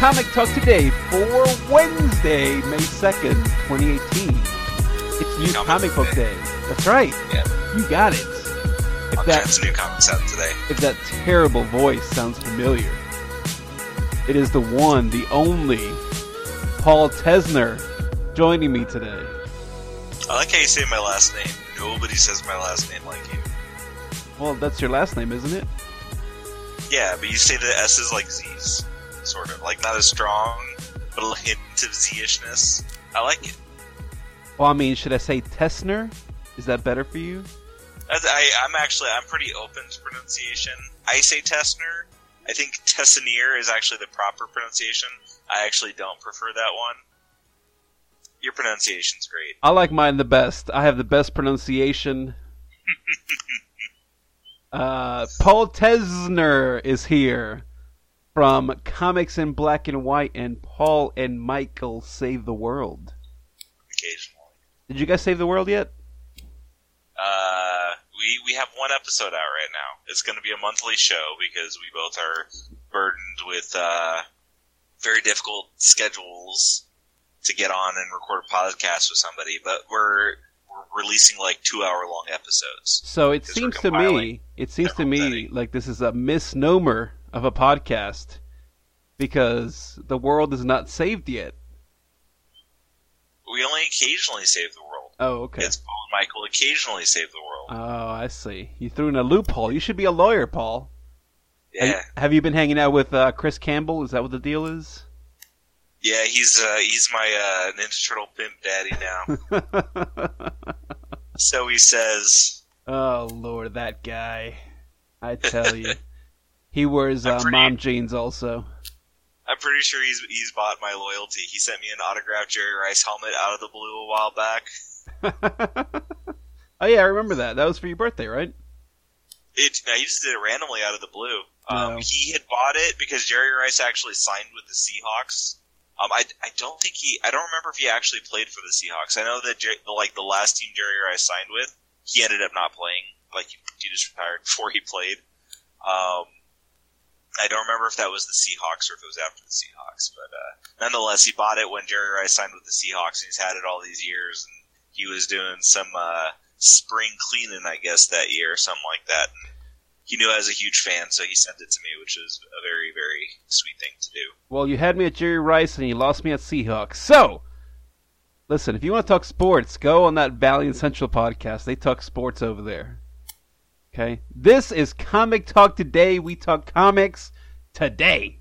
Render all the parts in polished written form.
Comic Talk today for Wednesday, May 2nd, 2018. It's New Comic Book Day. That's right. Yeah. You got it. That's new comics out today. If that terrible voice sounds familiar, it is the one, the only, Paul Tesner joining me today. I like how you say my last name. Nobody says my last name like you. Well, that's your last name, isn't it? Yeah, but you say the S's like Z's. Sort of. Like, not as strong, but a hint of Z-ishness. I like it. Well, I mean, should I say Tesner? Is that better for you? I'm pretty open to pronunciation. I say Tesner. I think Tessanier is actually the proper pronunciation. I actually don't prefer that one. Your pronunciation's great. I like mine the best. I have the best pronunciation. Paul Tesner is here from Comics in Black and White and Paul and Michael Save the World. Occasionally. Did you guys save the world yet? We have one episode out right now. It's going to be a monthly show because we both are burdened with very difficult schedules to get on and record a podcast with somebody. But we're releasing like 2-hour-long episodes. So it seems to me like this is a misnomer of a podcast because the world is not saved yet. We only occasionally save the world. Oh, okay. It's Paul and Michael occasionally save the world. Oh, I see. You threw in a loophole. You should be a lawyer, Paul. Yeah. Have you been hanging out with Chris Campbell? Is that what the deal is? Yeah, he's my Ninja Turtle pimp daddy now. So he says. Oh, Lord, that guy. I tell you. He wears mom jeans also. I'm pretty sure he's bought my loyalty. He sent me an autographed Jerry Rice helmet out of the blue a while back. Oh, yeah, I remember that. That was for your birthday, right? He just did it randomly out of the blue. No. He had bought it because Jerry Rice actually signed with the Seahawks. I don't remember if he actually played for the Seahawks. I know that the last team Jerry Rice signed with, he ended up not playing. Like, he just retired before he played. I don't remember if that was the Seahawks or if it was after the Seahawks, but nonetheless, he bought it when Jerry Rice signed with the Seahawks, and he's had it all these years, and he was doing some spring cleaning, I guess, that year, or something like that. And he knew I was a huge fan, so he sent it to me, which was a very, very sweet thing to do. Well, you had me at Jerry Rice, and you lost me at Seahawks. So, listen, if you want to talk sports, go on that Valiant Central podcast. They talk sports over there. Okay? This is Comic Talk Today. We talk comics today.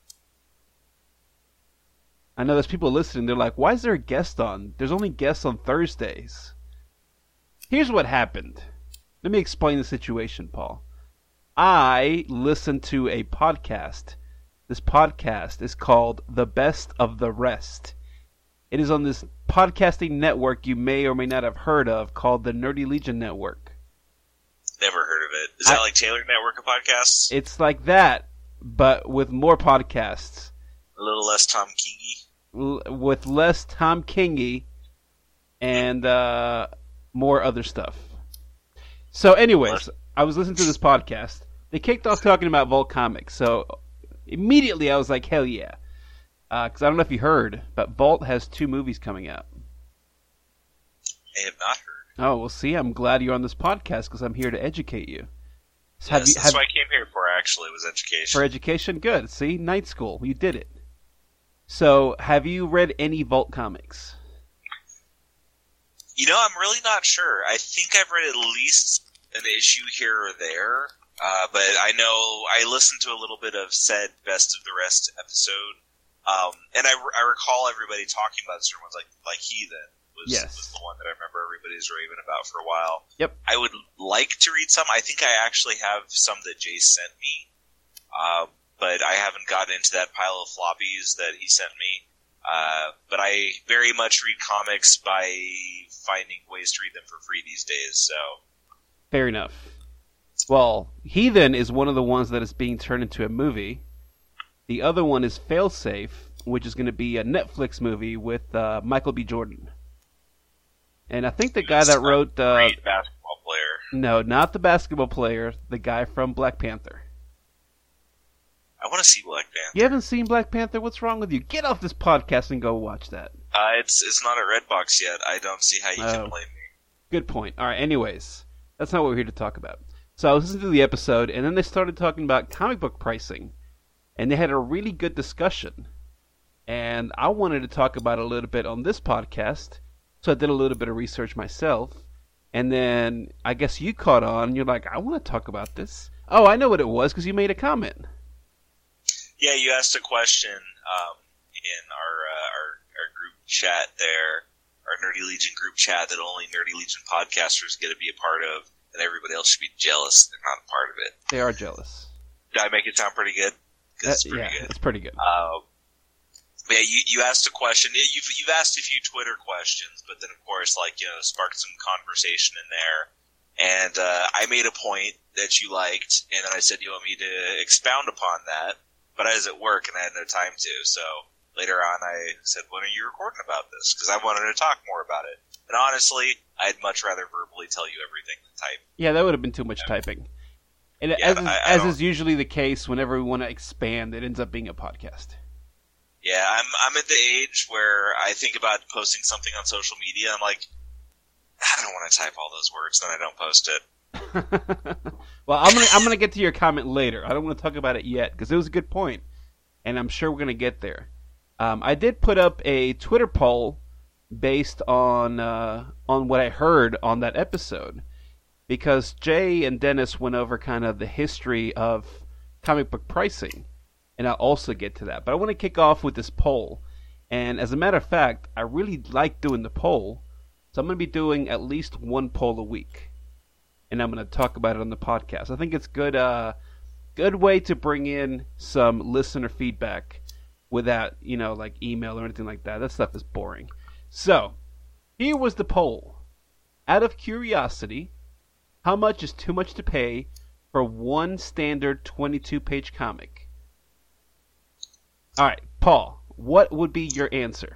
I know there's people listening. They're like, why is there a guest on? There's only guests on Thursdays. Here's what happened. Let me explain the situation, Paul. I listened to a podcast. This podcast is called The Best of the Rest. It is on this podcasting network you may or may not have heard of called the Nerdy Legion Network. Never heard of it. Is that like Taylor Network of podcasts? It's like that, but with more podcasts. A little less Tom Kingy? With less Tom Kingy and more other stuff. So anyways, I was listening to this podcast. They kicked off talking about Vault Comics, so immediately I was like, hell yeah. Because I don't know if you heard, but Vault has 2 movies coming out. I have not heard. Oh, well, see, I'm glad you're on this podcast because I'm here to educate you. So yes, that's what I came here for, actually, was education. For education? Good. See, night school. You did it. So, have you read any Vault comics? You know, I'm really not sure. I think I've read at least an issue here or there, but I know I listened to a little bit of said Best of the Rest episode, and I recall everybody talking about certain ones, like Heathen. Was the one that I remember everybody's raving about for a while. Yep. I would like to read some. I think I actually have some that Jay sent me, but I haven't gotten into that pile of floppies that he sent me. But I very much read comics by finding ways to read them for free these days. So fair enough. Well, Heathen is one of the ones that is being turned into a movie. The other one is Failsafe, which is going to be a Netflix movie with Michael B. Jordan. And I think the guy that wrote... great basketball player. No, not the basketball player. The guy from Black Panther. I want to see Black Panther. You haven't seen Black Panther? What's wrong with you? Get off this podcast and go watch that. It's not at Redbox yet. I don't see how you can blame me. Good point. All right, anyways, that's not what we're here to talk about. So I was listening to the episode, and then they started talking about comic book pricing, and they had a really good discussion. And I wanted to talk about it a little bit on this podcast, so I did a little bit of research myself. And then I guess you caught on, and you're like, I want to talk about this. Oh, I know what it was, because you made a comment. Yeah, you asked a question in our group chat there, our Nerdy Legion group chat that only Nerdy Legion podcasters get to be a part of, and everybody else should be jealous they're not a part of it. They are jealous. Did I make it sound pretty good? 'Cause it's pretty good. It's pretty good. Yeah, you asked a question. You've asked a few Twitter questions, but then of course, sparked some conversation in there. And I made a point that you liked, and then I said you want me to expound upon that. But I was at work and I had no time to, so later on I said, when are you recording about this? Because I wanted to talk more about it. And honestly, I'd much rather verbally tell you everything than type. Yeah, that would have been too much typing. And as is usually the case, whenever we want to expand, it ends up being a podcast. Yeah, I'm at the age where I think about posting something on social media. I'm like, I don't want to type all those words, then I don't post it. Well, I'm gonna get to your comment later. I don't want to talk about it yet because it was a good point, and I'm sure we're gonna get there. I did put up a Twitter poll based on what I heard on that episode, because Jay and Dennis went over kind of the history of comic book pricing, and I'll also get to that. But I want to kick off with this poll, and as a matter of fact, I really like doing the poll, so I'm gonna be doing at least one poll a week. And I'm going to talk about it on the podcast. I think it's good way to bring in some listener feedback without, like email or anything like that. That stuff is boring. So, here was the poll. Out of curiosity, how much is too much to pay for one standard 22-page comic? All right, Paul, what would be your answer?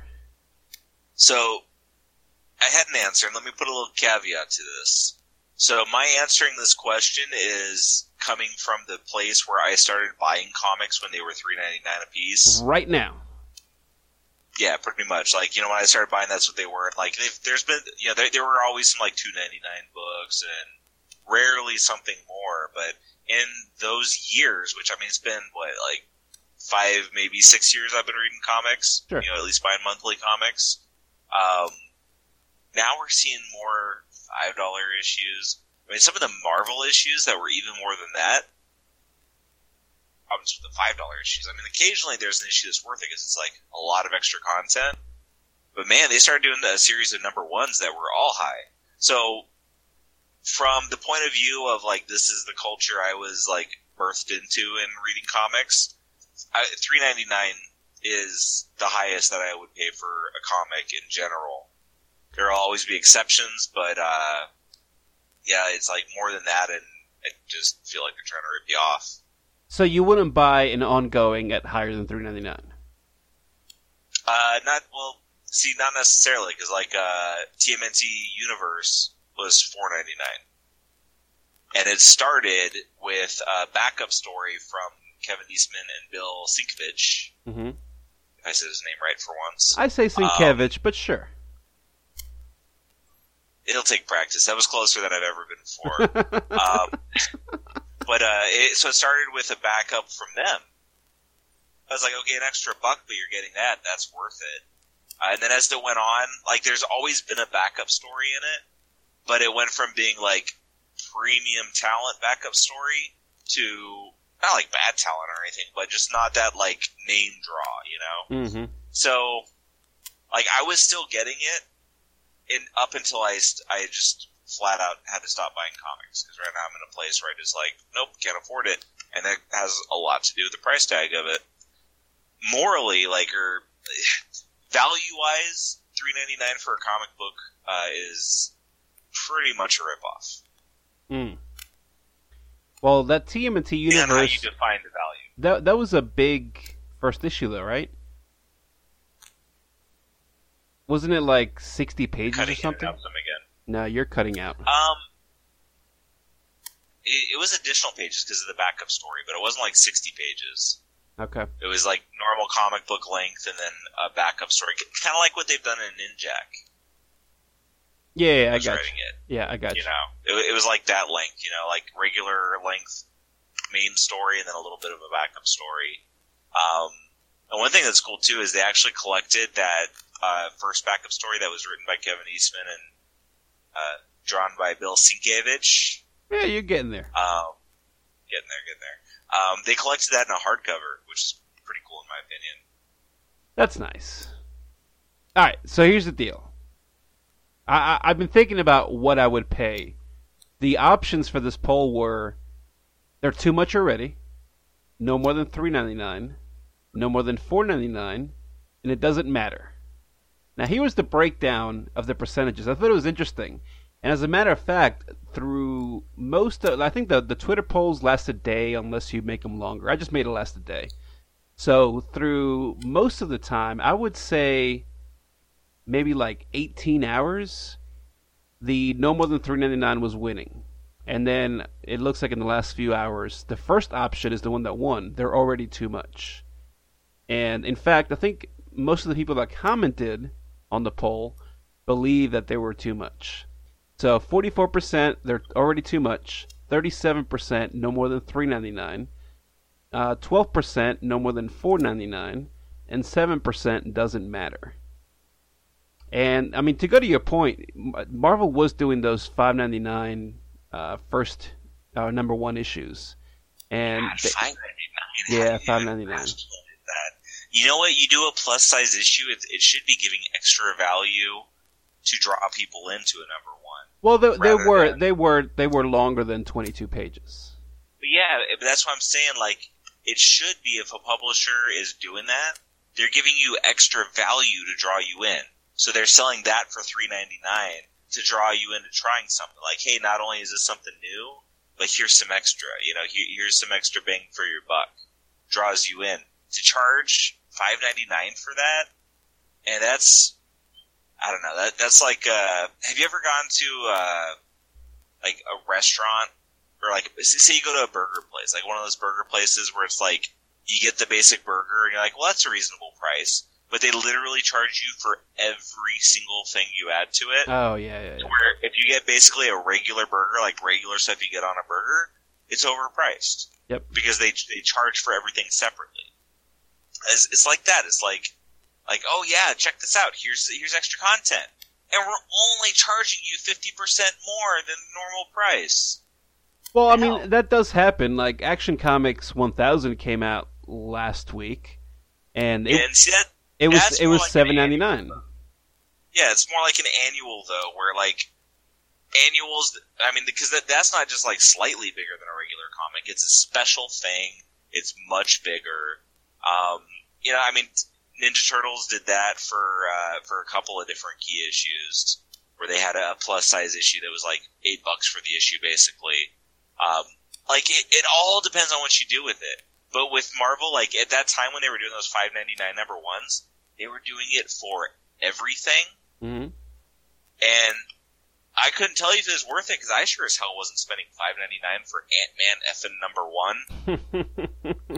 So, I had an answer, and let me put a little caveat to this. So my answering this question is coming from the place where I started buying comics when they were $3.99 a piece. Right now. Yeah, pretty much. When I started buying, that's what they were. There's been, there were always some $2.99 books and rarely something more. But in those years, which it's been 5, maybe 6 years I've been reading comics. Sure. At least buying monthly comics. Now we're seeing more $5 issues. Some of the Marvel issues that were even more than that. Problems with the $5 issues. Occasionally there's an issue that's worth it because it's a lot of extra content. But man, they started doing a series of number ones that were all high. So, from the point of view of this is the culture I was birthed into in reading comics, $3.99 is the highest that I would pay for a comic in general. There will always be exceptions, but yeah, it's more than that, and I just feel like they're trying to rip you off. So you wouldn't buy an ongoing at higher than $3.99? Not necessarily, because TMNT Universe was $4.99, and it started with a backup story from Kevin Eastman and Bill Sienkiewicz. Mm-hmm. If I said his name right for once. I say Sienkiewicz, but sure. It'll take practice. That was closer than I've ever been before. So it started with a backup from them. I was like, okay, an extra $1, but you're getting that. That's worth it. And then as it went on, there's always been a backup story in it, but it went from being premium talent backup story to not bad talent or anything, but just not that name draw, Mm-hmm. So, I was still getting it. Up until I just flat out had to stop buying comics, because right now I'm in a place where I just nope, can't afford it, and that has a lot to do with the price tag of it. Morally, or value-wise, $3.99 for a comic book is pretty much a ripoff. Mm. Well, that TMNT Universe. And how you define the value. That was a big first issue, though, right? Wasn't it 60 pages or something? Some again. No, you're cutting out. It was additional pages because of the backup story, but it wasn't 60 pages. Okay. It was like normal comic book length and then a backup story, kind of like what they've done in Ninjak. Yeah, I was got writing you. it. Yeah, I got You you. know, it was like that length, you know, like regular length main story and then a little bit of a backup story. And one thing that's cool too is they actually collected that first backup story that was written by Kevin Eastman and drawn by Bill Sienkiewicz. Yeah, you're getting there. Getting there. They collected that in a hardcover, which is pretty cool in my opinion. That's nice. All right, so here's the deal. I've been thinking about what I would pay. The options for this poll were: they're too much already, no more than $3.99, no more than $4.99, and it doesn't matter. Now here was the breakdown of the percentages. I thought it was interesting, and as a matter of fact, through most of, I think the Twitter polls last a day unless you make them longer. I just made it last a day. So through most of the time, I would say maybe like 18 hours, the no more than $3.99 was winning. And then it looks like in the last few hours, the first option is the one that won. They're already too much. And in fact, I think most of the people that commented on the poll believe that they were too much. So 44%, they're already too much. 37%, no more than $3.99. 12%, no more than $4.99. And 7% doesn't matter. And I mean, to go to your point, Marvel was doing those $5.99 first number one issues, and God, $5.99. Yeah, $5.99. You know what? You do a plus size issue, it should be giving extra value to draw people into a number one. Well, they were longer than 22 pages. But yeah, but that's what I'm saying. Like, it should be, if a publisher is doing that, they're giving you extra value to draw you in. So they're selling that for $3.99 to draw you into trying something. Like, hey, not only is this something new, but here's some extra. You know, here's some extra bang for your buck. Draws you in. To charge $5.99 for that, and that's, I don't know. That's like, have you ever gone to like a restaurant, or like, say you go to a burger place, like one of those burger places where it's like you get the basic burger and you're like, well, that's a reasonable price. But they literally charge you for every single thing you add to it. Oh, yeah. Where if you get basically a regular burger, like regular stuff you get on a burger, it's overpriced. Yep. Because they charge for everything separately. It's like that. It's like, oh yeah, check this out. Here's extra content. And we're only charging you 50% more than the normal price. Well, I mean, that does happen. Like, Action Comics 1000 came out last week, and it was $7.99. Yeah, it's more like an annual though, where like annuals. I mean, because that's not just like slightly bigger than a regular comic. It's a special thing. It's much bigger. You know, I mean, Ninja Turtles did that for a couple of different key issues, where they had a plus size issue that was like $8 for the issue, basically. Like it all depends on what you do with it. But with Marvel, like at that time when they were doing those $5.99 number ones, they were doing it for everything. Mm-hmm. And I couldn't tell you if it was worth it, because I sure as hell wasn't spending $5.99 for Ant-Man effing number one.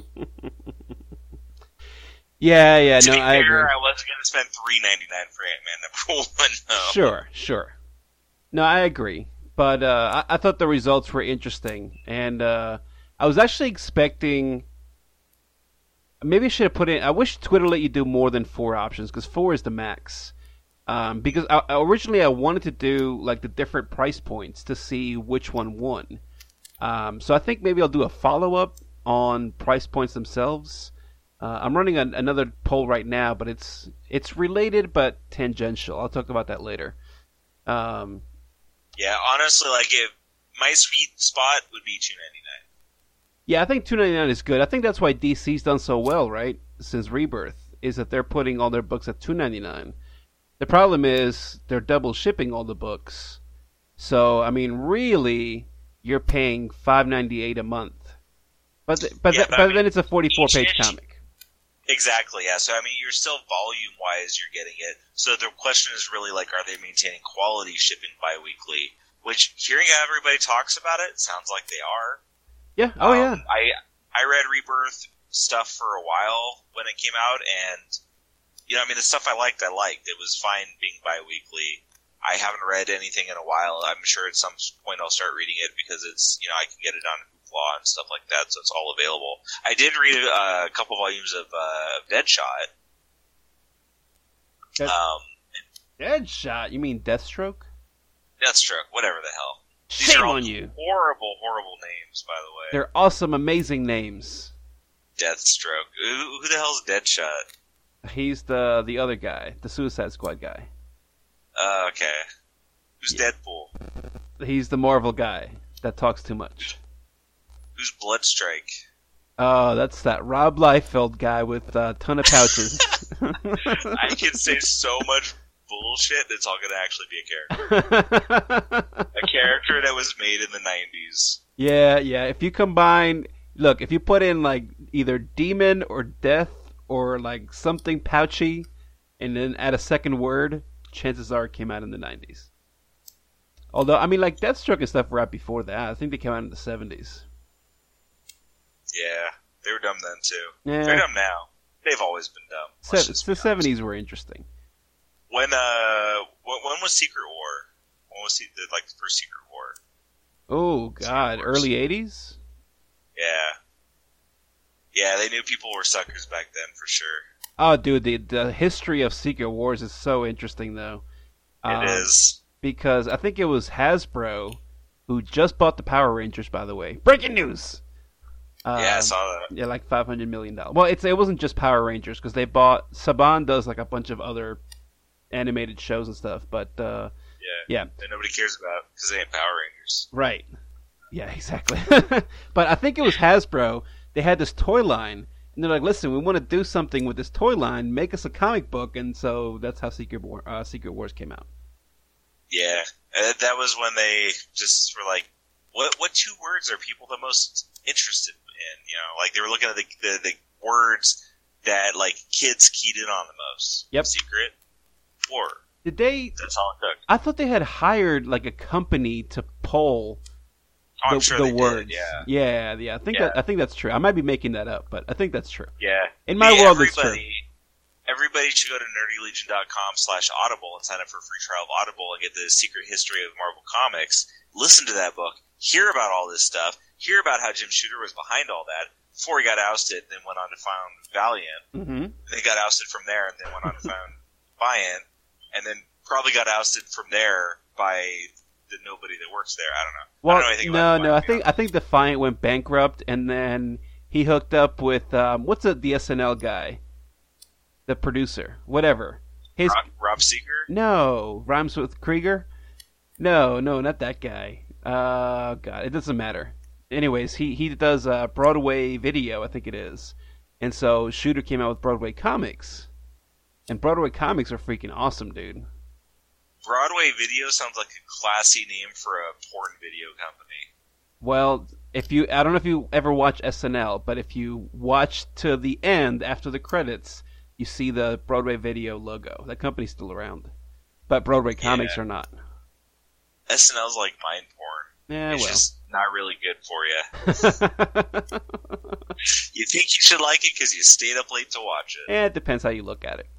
Yeah, to no, be I agree. fair, I wasn't going to spend $3.99 for Ant-Man number one. No. Sure. No, I agree. But I thought the results were interesting, and I was actually expecting. Maybe I should have put in. I wish Twitter let you do more than 4 options, because 4 is the max. Because originally I wanted to do like the different price points to see which one won. So I think maybe I'll do a follow-up on price points themselves. I'm running another poll right now, but it's related but tangential. I'll talk about that later. Yeah, honestly, like my sweet spot would be $2.99. Yeah, I think $2.99 is good. I think that's why DC's done so well, right? Since Rebirth, is that they're putting all their books at $2.99. The problem is they're double shipping all the books. So, I mean, really, you're paying $5.98 a month. But then it's a 44-page comic. Exactly, yeah. So, I mean, you're still volume-wise, you're getting it. So the question is really, like, are they maintaining quality shipping bi-weekly? Which, hearing how everybody talks about it, sounds like they are. Yeah, yeah. I read Rebirth stuff for a while when it came out, and the stuff I liked. It was fine being bi-weekly. I haven't read anything in a while. I'm sure at some point I'll start reading it because it's I can get it on Hoopla and stuff like that, so it's all available. I did read a couple volumes of Deadshot. Deadshot? You mean Deathstroke? Deathstroke, whatever the hell. These Shame are all on you. Horrible, horrible names, by the way. They're awesome, amazing names. Deathstroke. Who the hell's Deadshot? He's the other guy, the Suicide Squad guy. Okay. Who's Deadpool? He's the Marvel guy that talks too much. Who's Bloodstrike? Oh, that's that Rob Liefeld guy with a ton of pouches. I can say so much bullshit that's all going to actually be a character. A character that was made in the 90s. Yeah. If you combine... Look, if you put in, either demon or death or, something pouchy and then add a second word, chances are it came out in the 90s. Although, Deathstroke and stuff were out before that. I think they came out in the 70s. Yeah, they were dumb then, too. Yeah. They're dumb now. They've always been dumb. The 70s were interesting. When was Secret War? When was the first Secret War? Oh, God. Early 80s? Yeah, they knew people were suckers back then, for sure. Oh, dude, the history of Secret Wars is so interesting, though. It is. Because I think it was Hasbro who just bought the Power Rangers, by the way. Breaking news! Yeah, I saw that. Yeah, $500 million. Well, it wasn't just Power Rangers, because they bought... Saban does, a bunch of other animated shows and stuff, but... Yeah. That nobody cares about, because they ain't Power Rangers. Right. Yeah, exactly. But I think it was Hasbro. They had this toy line, and they're like, listen, we want to do something with this toy line. Make us a comic book, and so that's how Secret Wars came out. Yeah, that was when they just were like, what two words are people the most interested in? They were looking at the words that, kids keyed in on the most. Yep. Secret War. Did they... That's all it took. I thought they had hired, a company to poll... I'm sure they words. did, yeah. Yeah. I think that's true. I might be making that up, but I think that's true. Yeah. In my world, it's true. Everybody should go to nerdylegion.com/audible and sign up for a free trial of Audible and get the secret history of Marvel Comics. Listen to that book. Hear about all this stuff. Hear about how Jim Shooter was behind all that before he got ousted and then went on to found Valiant. Mm-hmm. And then got ousted from there and then went on to found Defiant. And then probably got ousted from there by... the nobody that works there. I don't know. Well, I don't know anything about I think Defiant went bankrupt, and then he hooked up with what's the SNL guy, the producer, whatever. Rob Seeger? No, rhymes with Krieger. No, not that guy. God, it doesn't matter. Anyways, he does Broadway video, I think it is, and so Shooter came out with Broadway Comics, and Broadway Comics are freaking awesome, dude. Broadway Video sounds like a classy name for a porn video company. Well, I don't know if you ever watch SNL, but if you watch to the end after the credits, you see the Broadway Video logo. That company's still around, but Broadway Comics are not. SNL's like mind porn. Yeah, it's just not really good for you. You think you should like it because you stayed up late to watch it. Yeah, it depends how you look at it.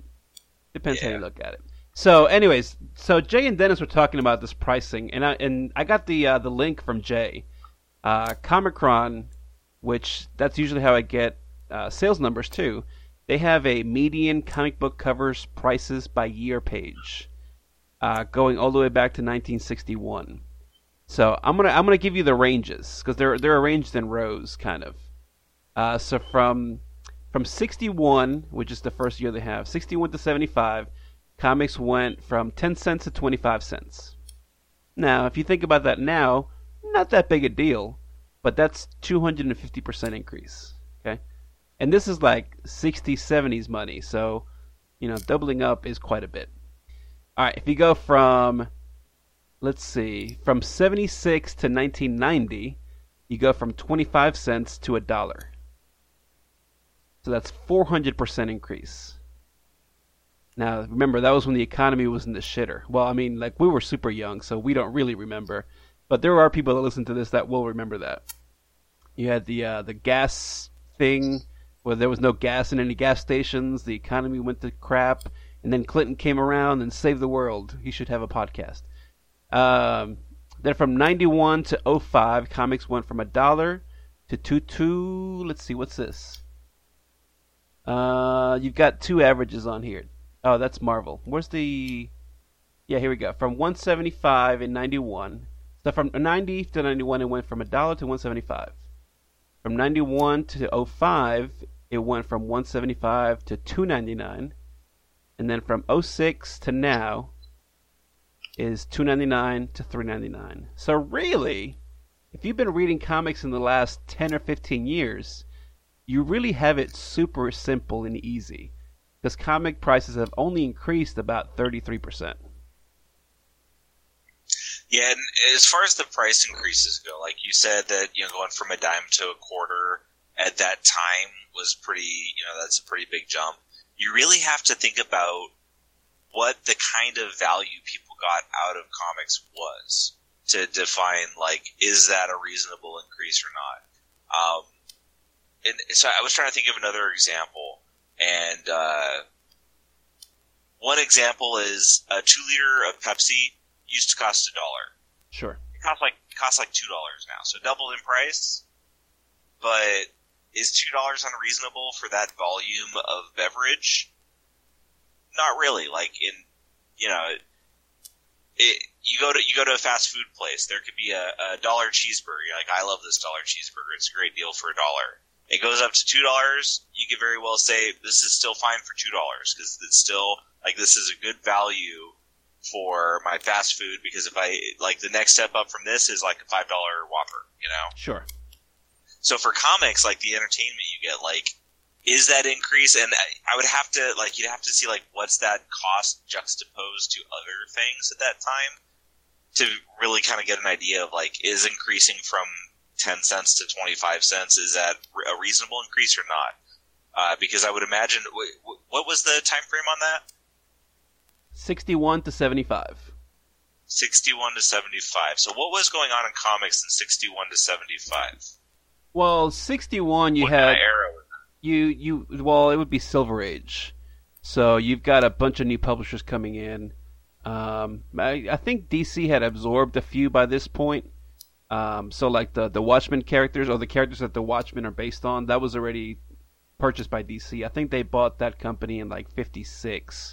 So, anyways, Jay and Dennis were talking about this pricing, and I got the link from Jay. Comicron, which that's usually how I get sales numbers too. They have a median comic book covers prices by year page, going all the way back to 1961. So I'm gonna give you the ranges because they're arranged in rows, kind of. So from 61, which is the first year they have, 61 to 75. Comics went from 10 cents to 25 cents. Now, if you think about that now, not that big a deal, but that's 250% increase. Okay, and this is like 60s, 70s money, so doubling up is quite a bit. All right, if you go from 76 to 1990, you go from 25 cents to $1. So that's 400% increase. Now, remember, that was when the economy was in the shitter. Well, we were super young, so we don't really remember. But there are people that listen to this that will remember that. You had the gas thing where there was no gas in any gas stations, the economy went to crap, and then Clinton came around and saved the world. He should have a podcast. Then from 91 to '05, comics went from $1 to two. Let's see, what's this? You've got two averages on here. Oh, that's Marvel. Where's the? Yeah, here we go. From 175 in 91. So from 90 to 91, it went from $1 to 175. From 91 to '05, it went from 175 to 299. And then from '06 to now is 299 to 399. So really, if you've been reading comics in the last 10 or 15 years, you really have it super simple and easy, because comic prices have only increased about 33%. Yeah, and as far as the price increases go, like you said, that going from a dime to a quarter at that time was pretty. That's a pretty big jump. You really have to think about what the kind of value people got out of comics was to define, like, is that a reasonable increase or not? And so I was trying to think of another example, and one example is a 2-liter of Pepsi used to cost $1. Sure. It costs like $2 now, so doubled in price. But is $2 unreasonable for that volume of beverage? Not really. Like you go to a fast food place. There could be a $1 cheeseburger. You're like, I love this $1 cheeseburger. It's a great deal for $1. It goes up to $2. You could very well say this is still fine for $2 because it's still like this is a good value for my fast food. Because if I like the next step up from this is like a $5 Whopper. Sure. So for comics, like the entertainment you get, like, is that increase? And I would have to, like, you'd have to see, like, what's that cost juxtaposed to other things at that time to really kind of get an idea of, like, is increasing from 10 cents to 25 cents, is that a reasonable increase or not? Because I would imagine, what was the time frame on that? 61 to 75. 61 to 75. So what was going on in comics in 61 to 75? Well, 61 you what had kind of era was that? Well, it would be Silver Age. So you've got a bunch of new publishers coming in. I think DC had absorbed a few by this point. So like the Watchmen characters, or the characters that the Watchmen are based on, that was already purchased by DC. I think they bought that company in like '56.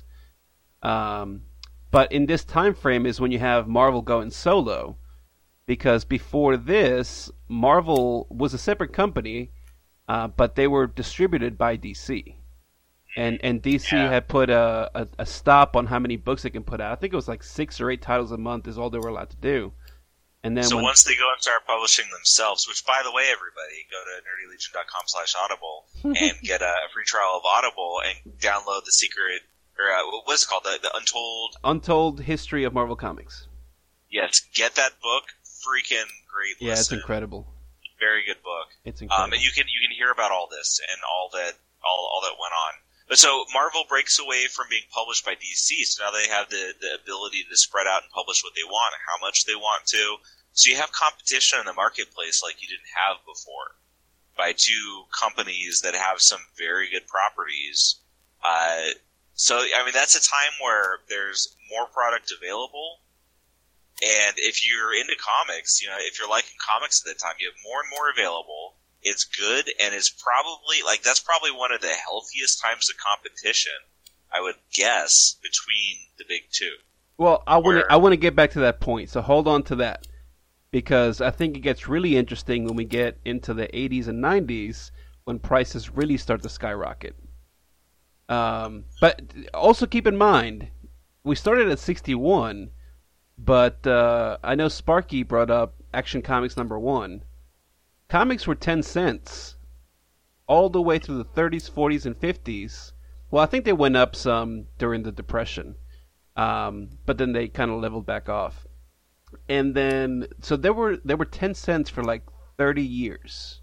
But in this time frame is when you have Marvel going solo, because before this, Marvel was a separate company, but they were distributed by DC. And DC had put a stop on how many books they can put out. I think it was like 6 or 8 titles a month is all they were allowed to do. And then once they go and start publishing themselves, which, by the way, everybody, go to nerdylegion.com/audible and get a free trial of Audible and download the secret, or what is it called? The Untold History of Marvel Comics. Yes, get that book. Freaking great listen. Yeah, it's incredible. Very good book. It's incredible. And you can hear about all this and all that went on. But so Marvel breaks away from being published by DC, so now they have the ability to spread out and publish what they want and how much they want to. So you have competition in the marketplace like you didn't have before by two companies that have some very good properties. So, I mean, that's a time where there's more product available. And if you're into comics, if you're liking comics at that time, you have more and more available. It's good, and it's probably, that's probably one of the healthiest times of competition, I would guess, between the big two. Well, I want to get back to that point, so hold on to that. Because I think it gets really interesting when we get into the 80s and 90s, when prices really start to skyrocket. But also keep in mind, we started at 61, but I know Sparky brought up Action Comics #1. Comics were 10 cents all the way through the 30s, 40s, and 50s. Well, I think they went up some during the Depression, but then they kind of leveled back off. And then, so they were 10 cents for like 30 years.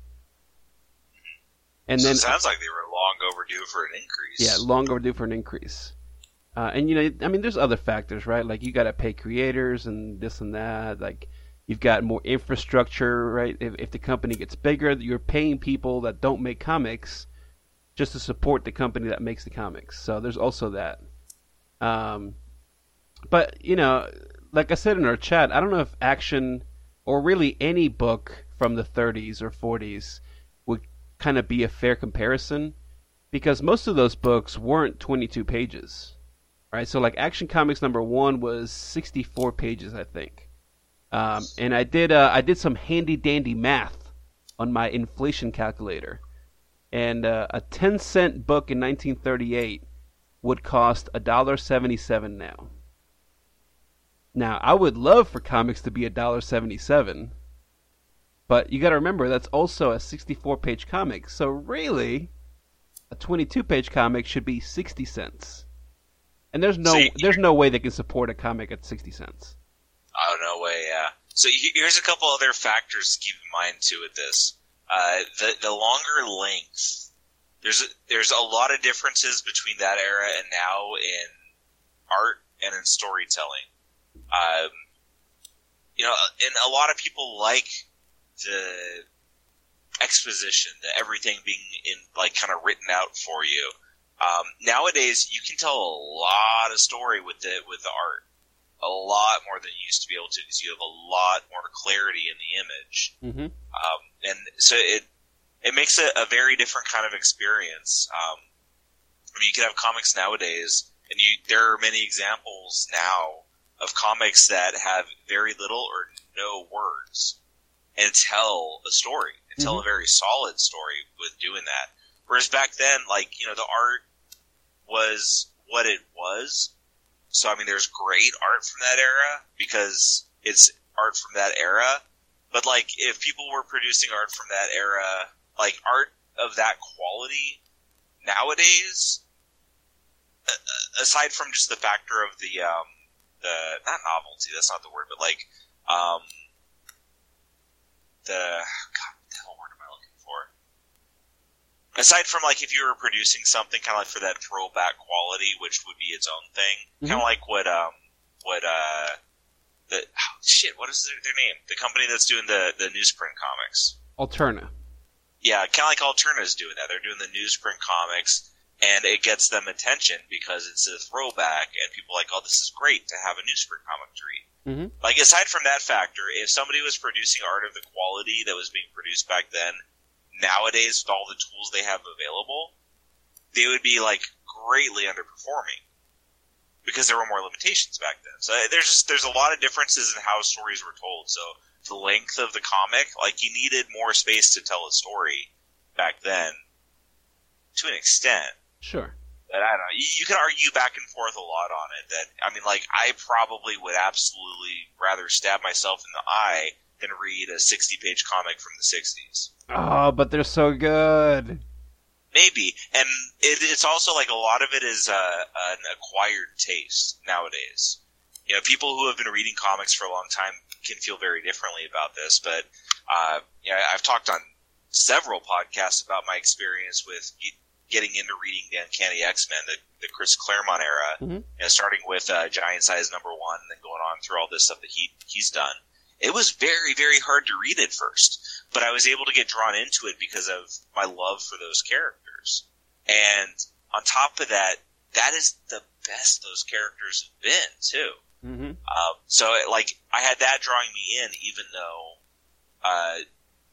And so then it sounds like they were long overdue for an increase. Yeah, long overdue for an increase. And I mean, there's other factors, right? Like you got to pay creators and this and that. Like you've got more infrastructure, right? If the company gets bigger, you're paying people that don't make comics just to support the company that makes the comics. So there's also that. But like I said in our chat, I don't know if Action or really any book from the 30s or 40s would kind of be a fair comparison, because most of those books weren't 22 pages, right? So like Action Comics #1 was 64 pages, I think. And I did some handy dandy math on my inflation calculator, and a 10-cent book in 1938 would cost $1.77 now. Now, I would love for comics to be $1.77, but you got to remember that's also a 64-page comic. So really, a 22-page comic should be 60 cents. And there's no way they can support a comic at 60 cents. Oh, no way, yeah. So here's a couple other factors to keep in mind too with this. The longer length, there's a lot of differences between that era and now in art and in storytelling. And a lot of people like the exposition, the everything being in like kind of written out for you. Nowadays, you can tell a lot of story with the art, a lot more than you used to be able to, because you have a lot more clarity in the image. Mm-hmm. And so it makes it a very different kind of experience. You can have comics nowadays, and there are many examples now of comics that have very little or no words and tell a story, and tell a very solid story with doing that. Whereas back then, the art was what it was. So, I mean, there's great art from that era because it's art from that era. But, if people were producing art from that era, art of that quality nowadays, aside from just the factor of the not novelty, that's not the word, but what the hell word am I looking for? Aside from if you were producing something kind of for that throwback quality, which would be its own thing, kind of like what what is their name? The company that's doing the newsprint comics. Alterna. Yeah, kind of like Alterna's doing that. They're doing the newsprint comics, and it gets them attention because it's a throwback, and people are like, oh, this is great to have a newsprint comic to read. Mm-hmm. Aside from that factor, if somebody was producing art of the quality that was being produced back then, nowadays with all the tools they have available, they would be greatly underperforming because there were more limitations back then. So there's a lot of differences in how stories were told. So the length of the comic, you needed more space to tell a story back then, to an extent. Sure. But I don't know. You can argue back and forth a lot on it. I probably would absolutely rather stab myself in the eye than read a 60-page comic from the 60s. Oh, but they're so good. Maybe. And it's also a lot of it is an acquired taste nowadays. People who have been reading comics for a long time can feel very differently about this, but I've talked on several podcasts about my experience with getting into reading the Uncanny X-Men, the Chris Claremont era, starting with Giant Size #1 and then going on through all this stuff that he's done. It was very, very hard to read at first, but I was able to get drawn into it because of my love for those characters. And on top of that, that is the best those characters have been, too. Mm-hmm. So, I had that drawing me in, even though,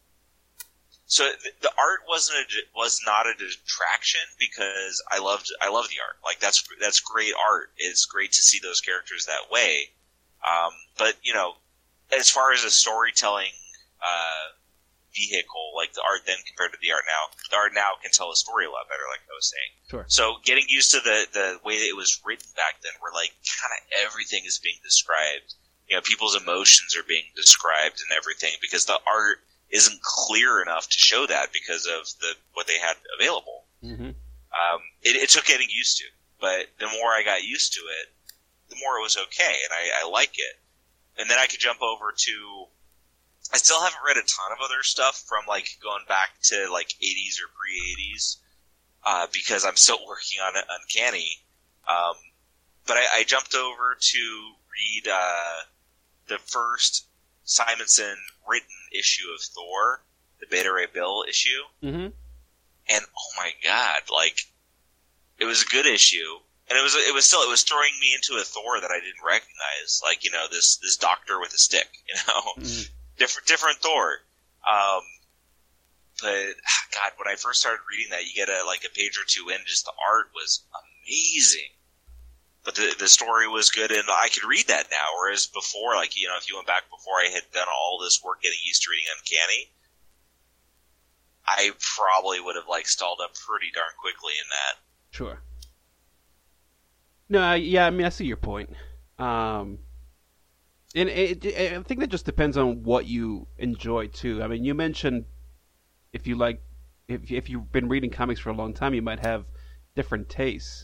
so the art was not a detraction because I love the art. That's great art. It's great to see those characters that way. But, as far as a storytelling, vehicle, the art then compared to the art now can tell a story a lot better, like I was saying. Sure. So getting used to the way that it was written back then, where kind of everything is being described. People's emotions are being described and everything because the art isn't clear enough to show that because of what they had available. Mm-hmm. It took getting used to, but the more I got used to it, the more it was okay, and I like it. And then I could jump over to. I still haven't read a ton of other stuff from going back to 80s or pre-80s because I'm still working on Uncanny. But I jumped over to read the first Simonson written issue of Thor, the Beta Ray Bill issue. Mm-hmm. and oh my god, like it was a good issue, and it was throwing me into a Thor that I didn't recognize, like this doctor with a stick, different Thor. But God, when I first started reading that, you get a page or two in, just the art was amazing. But the story was good, and I could read that now. Whereas before, if you went back before I had done all this work getting used to reading Uncanny, I probably would have stalled up pretty darn quickly in that. Sure. No, I see your point. And I think that just depends on what you enjoy too. I mean, you mentioned if you've been reading comics for a long time, you might have different tastes.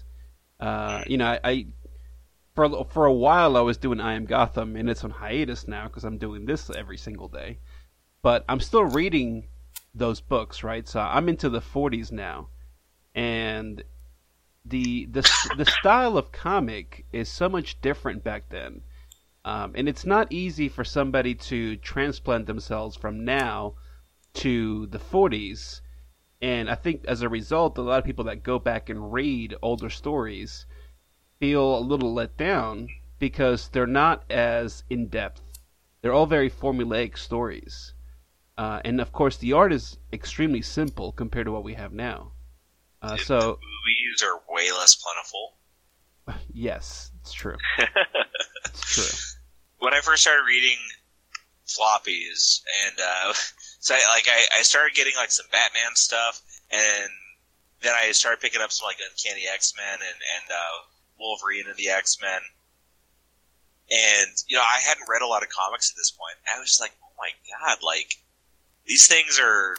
I for a while I was doing I Am Gotham, and it's on hiatus now because I'm doing this every single day. But I'm still reading those books, right? So I'm into the 40s now, and the style of comic is so much different back then, and it's not easy for somebody to transplant themselves from now to the 40s. And I think as a result, a lot of people that go back and read older stories feel a little let down because they're not as in depth. They're all very formulaic stories. And of course, the art is extremely simple compared to what we have now. So the movies are way less plentiful. Yes, it's true. It's true. When I first started reading floppies, and so I started getting some Batman stuff, and then I started picking up some Uncanny X-Men and Wolverine and the X-Men. And I hadn't read a lot of comics at this point. I was just oh my god, these things are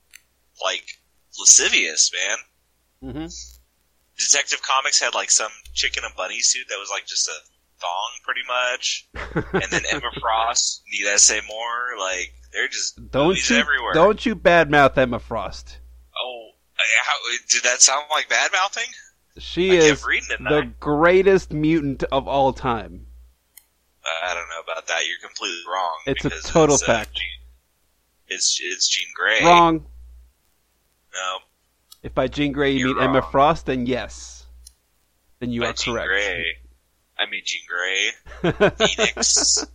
lascivious, man. Mm-hmm. Detective Comics had some chick in a bunny suit that was just a thong, pretty much. And then Emma Frost, need I say more? They're just everywhere. Don't you badmouth Emma Frost. Oh, did that sound like badmouthing? She is the greatest mutant of all time. I don't know about that. You're completely wrong. It's a total fact. It's Jean Grey. Wrong. No. If by Jean Grey you mean Emma Frost, then yes. Then you are correct. Jean Grey. I mean Jean Grey. Phoenix.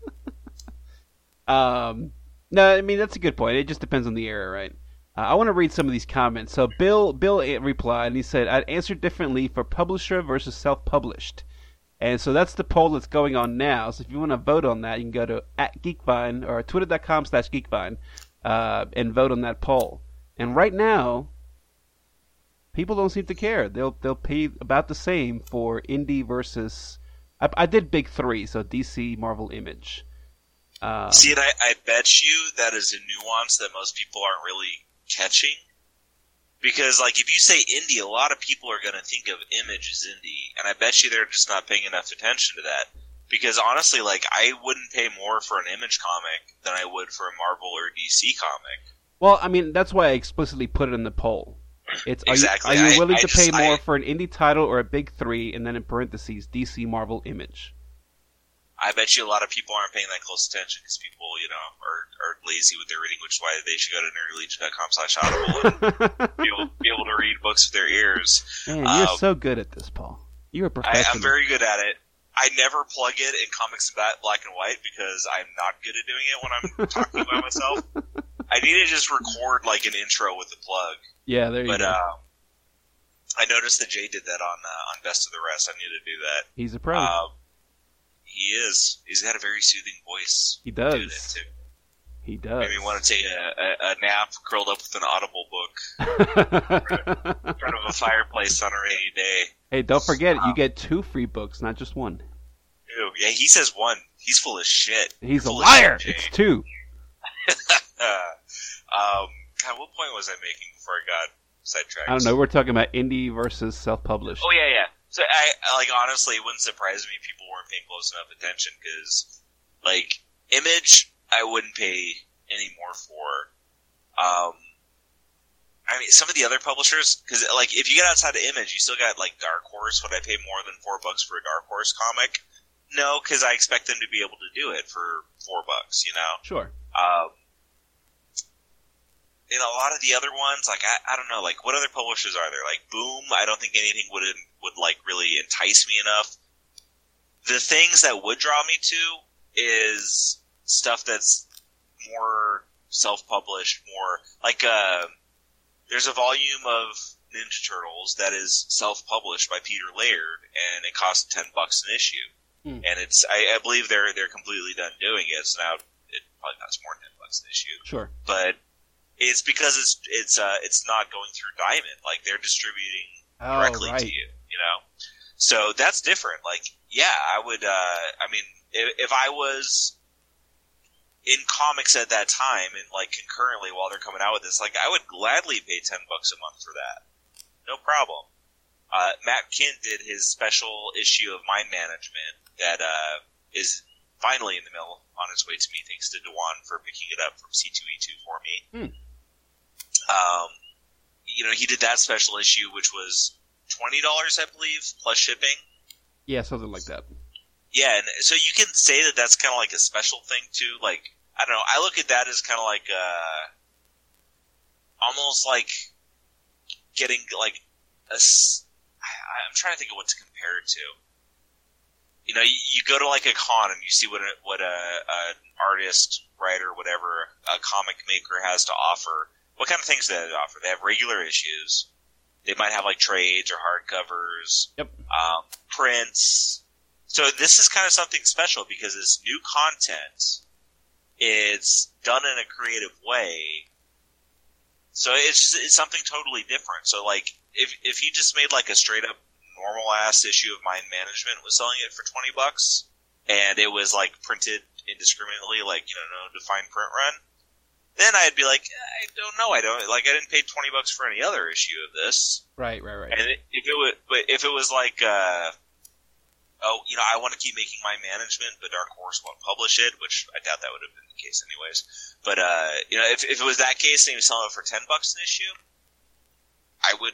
No, I mean that's a good point. It just depends on the era, right? I want to read some of these comments. So Bill replied, and he said, "I'd answer differently for publisher versus self-published." And so that's the poll that's going on now. So if you want to vote on that, you can go to @Geekvine or twitter.com/Geekvine and vote on that poll. And right now, people don't seem to care. They'll pay about the same for indie versus. I did big three, so DC, Marvel, Image. See, and I bet you that is a nuance that most people aren't really catching. Because, if you say indie, a lot of people are going to think of Image as indie, and I bet you they're just not paying enough attention to that. Because, honestly, I wouldn't pay more for an Image comic than I would for a Marvel or DC comic. Well, I mean, that's why I explicitly put it in the poll. It's exactly. Are you willing to pay more for an indie title or a big three, and then in parentheses, DC, Marvel, Image? I bet you a lot of people aren't paying that close attention because people, are lazy with their reading, which is why they should go to nerdlegion.com/audible and be able to read books with their ears. Man, you're so good at this, Paul. You're a professional. I'm very good at it. I never plug it in comics in black and white because I'm not good at doing it when I'm talking by myself. I need to just record an intro with the plug. Yeah, there you go. But I noticed that Jay did that on Best of the Rest. I need to do that. He's a pro. He is. He's got a very soothing voice. He does. He does. Maybe want to take a nap curled up with an Audible book in front of a fireplace on a rainy day. Hey, don't forget, you get 2 free books, not just 1. Ew, yeah, he says 1. He's full of shit. He's a liar. It's 2. God, what point was I making before I got sidetracked? I don't know. We're talking about indie versus self-published. Oh, yeah. So, I honestly, it wouldn't surprise me if people weren't paying close enough attention, because, Image, I wouldn't pay any more for. I mean, some of the other publishers, because, if you get outside of Image, you still got, Dark Horse. Would I pay more than $4 for a Dark Horse comic? No, because I expect them to be able to do it for $4, Sure. in a lot of the other ones, like I don't know, like what other publishers are there? Like Boom, I don't think anything would like really entice me enough. The things that would draw me to is stuff that's more self-published, more like there's a volume of Ninja Turtles that is self-published by Peter Laird, and it costs $10 an issue. And it's I believe they're completely done doing it. So now it probably costs more than $10 an issue. Sure, but it's because it's not going through Diamond. Like they're distributing directly to you, you know. So that's different. Like, yeah, I would. I mean, if I was in comics at that time and like concurrently while they're coming out with this, like I would gladly pay $10 a month for that. No problem. Matt Kindt did his special issue of Mind Management that is finally in the mail on its way to me, thanks to Dewan for picking it up from C2E2 for me. You know, he did that special issue, which was $20, I believe, plus shipping. Yeah, something like that. Yeah, and so you can say that that's kind of like a special thing too. Like, I don't know, I look at that as kind of like almost like getting like I'm trying to think of what to compare it to. You know, you go to like a con and you see what an artist, writer, whatever, a comic maker has to offer. What kind of things do they offer? They have regular issues. They might have like trades or hardcovers, prints. So this is kind of something special because it's new content. It's done in a creative way. So it's something totally different. So like if you just made like a straight up normal ass issue of Mind Management, was selling it for $20 and it was like printed indiscriminately, like, you know, no defined print run, then I'd be like, I don't know, I didn't pay $20 for any other issue of this. Right. And if it was like, oh, you know, I want to keep making Mind Management, but Dark Horse won't publish it, which I doubt that would have been the case anyways. But you know, if it was that case and he was selling it for $10 an issue, I would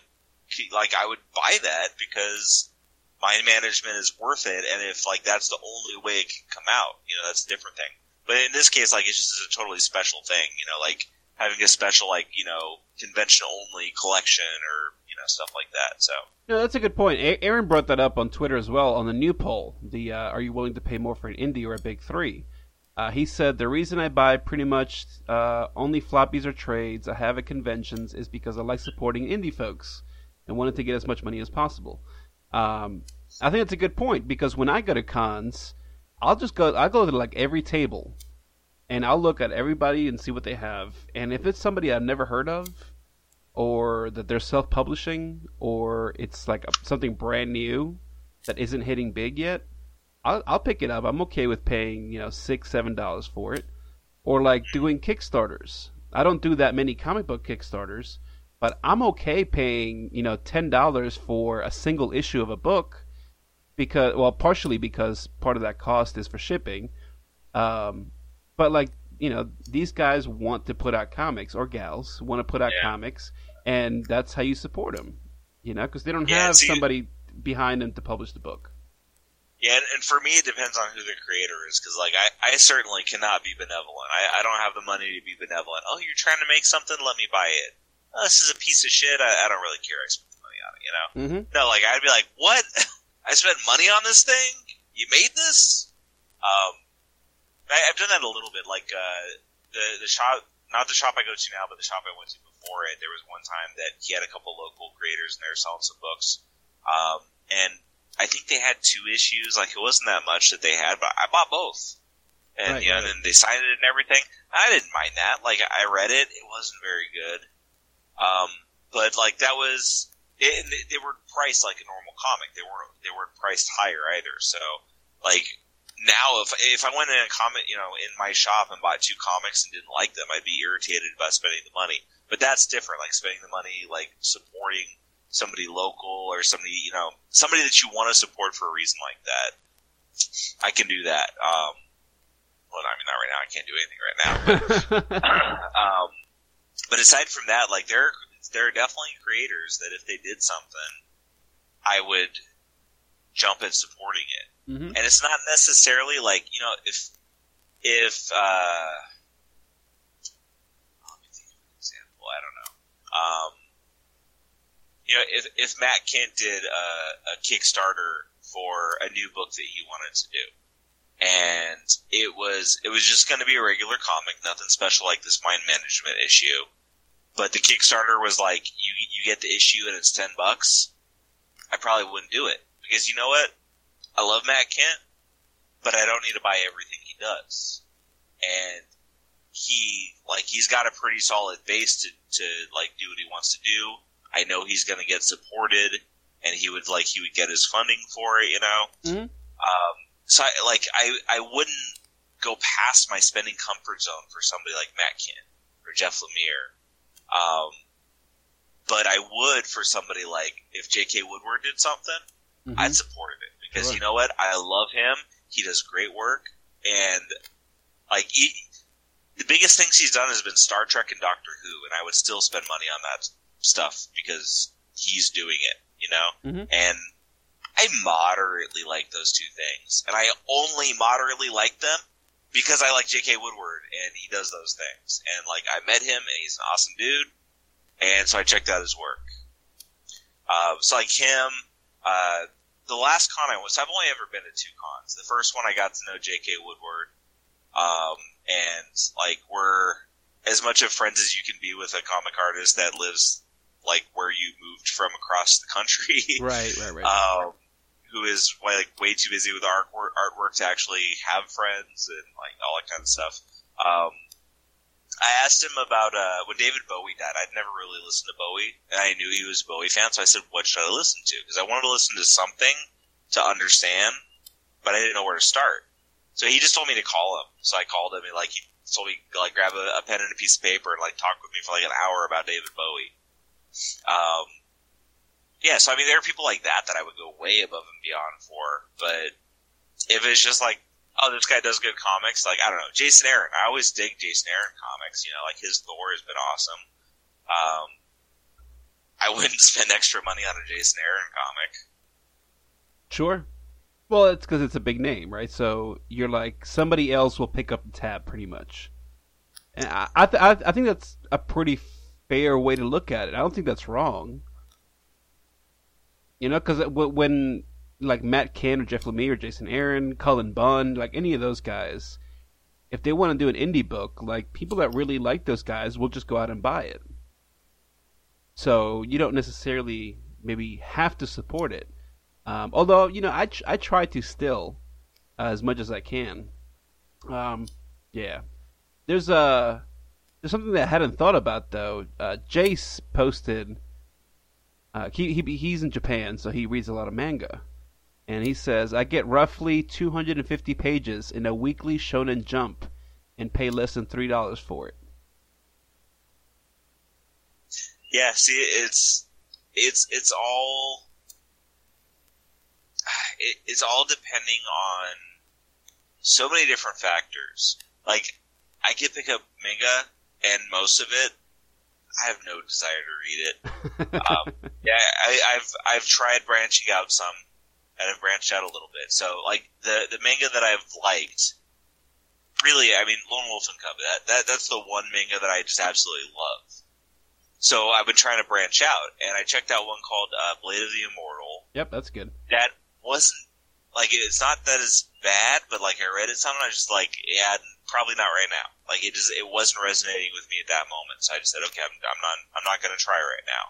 buy that because Mind Management is worth it, and if like that's the only way it can come out, you know, that's a different thing. But in this case, like, it's just a totally special thing, you know, like having a special, like, you know, convention only collection or, you know, stuff like that. So no, that's a good point. Aaron brought that up on Twitter as well on the new poll. The are you willing to pay more for an indie or a big three? He said the reason I buy pretty much only floppies or trades I have at conventions is because I like supporting indie folks and wanted to get as much money as possible. I think that's a good point because when I go to cons, I go to like every table, and I'll look at everybody and see what they have. And if it's somebody I've never heard of, or that they're self-publishing, or it's like something brand new that isn't hitting big yet, I'll pick it up. I'm okay with paying, you know, $6-7 for it, or like doing Kickstarters. I don't do that many comic book Kickstarters, but I'm okay paying, you know, $10 for a single issue of a book. Because, well, partially because part of that cost is for shipping, but like, you know, these guys want to put out comics, or gals want to put out comics, and that's how you support them, you know, because they don't have somebody behind them to publish the book. Yeah, and for me, it depends on who the creator is, because like I certainly cannot be benevolent. I don't have the money to be benevolent. Oh, you're trying to make something? Let me buy it. Oh, this is a piece of shit. I don't really care. I spent the money on it, you know. No, like I'd be like, what? I spent money on this thing? You made this? I've done that a little bit. Like, the shop, not the shop I go to now, but the shop I went to before it, there was one time that he had a couple local creators and they were selling some books. And I think they had 2 issues. Like, it wasn't that much that they had, but I bought both. And, you know, and then they signed it and everything. I didn't mind that. Like, I read it. It wasn't very good. But, like, that was... they were priced like a normal comic. They weren't priced higher either. So, like, now if I went in a comic, you know, in my shop and bought 2 comics and didn't like them, I'd be irritated about spending the money. But that's different. Like spending the money, like supporting somebody local or somebody, you know, somebody that you want to support for a reason like that. I can do that. Well, I mean, not right now. I can't do anything right now. But, but aside from that, like there are definitely creators that if they did something, I would jump at supporting it. And it's not necessarily like, you know, if let me think of an example. if Matt Kent did a Kickstarter for a new book that he wanted to do, and it was just going to be a regular comic, nothing special like this mind management issue, but the Kickstarter was like you get the issue and it's $10, I probably wouldn't do it, because you know what? I love Matt Kent, but I don't need to buy everything he does, and he's got a pretty solid base to like do what he wants to do. I know he's going to get supported, and he would get his funding for it, Mm-hmm. So I wouldn't go past my spending comfort zone for somebody like Matt Kent or Jeff Lemire. But I would for somebody like if J.K. Woodward did something, Mm-hmm. I'd support it, because Sure. you know what? I love him. He does great work, and the biggest things he's done has been Star Trek and Doctor Who, and I would still spend money on that stuff because he's doing it, Mm-hmm. And I moderately like those two things, and I only moderately like them because I like J.K. Woodward, and he does those things. And I met him, and he's an awesome dude, and so I checked out his work. So him, the last con I was, I've only ever been to 2 cons. The first one I got to know J.K. Woodward, and we're as much of friends as you can be with a comic artist that lives where you moved from across the country. Right. Who is way too busy with artwork to actually have friends and all that kind of stuff. I asked him about when David Bowie died. I'd never really listened to Bowie, and I knew he was a Bowie fan, so I said, what should I listen to? Because I wanted to listen to something to understand, but I didn't know where to start. So he just told me to call him. So I called him, and he told me grab a pen and a piece of paper and talk with me for an hour about David Bowie. Yeah, so there are people like that I would go way above and beyond for, but if it's just oh, this guy does good comics, I don't know, Jason Aaron, I always dig Jason Aaron comics, his Thor has been awesome. I wouldn't spend extra money on a Jason Aaron comic. Sure. Well, it's because it's a big name, right? So you're somebody else will pick up the tab pretty much. And I think that's a pretty fair way to look at it. I don't think that's wrong. Because when Matt Kent or Jeff Lemire or Jason Aaron, Cullen Bunn, any of those guys, if they want to do an indie book, people that really like those guys will just go out and buy it. So you don't necessarily maybe have to support it. Although, I try to still, as much as I can. Yeah. There's something that I hadn't thought about, though. Jace posted... he's in Japan, so he reads a lot of manga. And he says, I get roughly 250 pages in a weekly Shonen Jump and pay less than $3 for it. Yeah, see, it's all depending on so many different factors. I could pick up manga, and most of it, I have no desire to read it. Yeah, I've tried branching out some, and I've branched out a little bit. So, the manga that I've liked, really, Lone Wolf and Cub, that's the one manga that I just absolutely love. So I've been trying to branch out, and I checked out one called Blade of the Immortal. Yep, that's good. That wasn't, it's not that it's bad, but, I read it something, I was just yeah, probably not right now. It wasn't resonating with me at that moment, so I just said, okay, I'm not gonna try right now.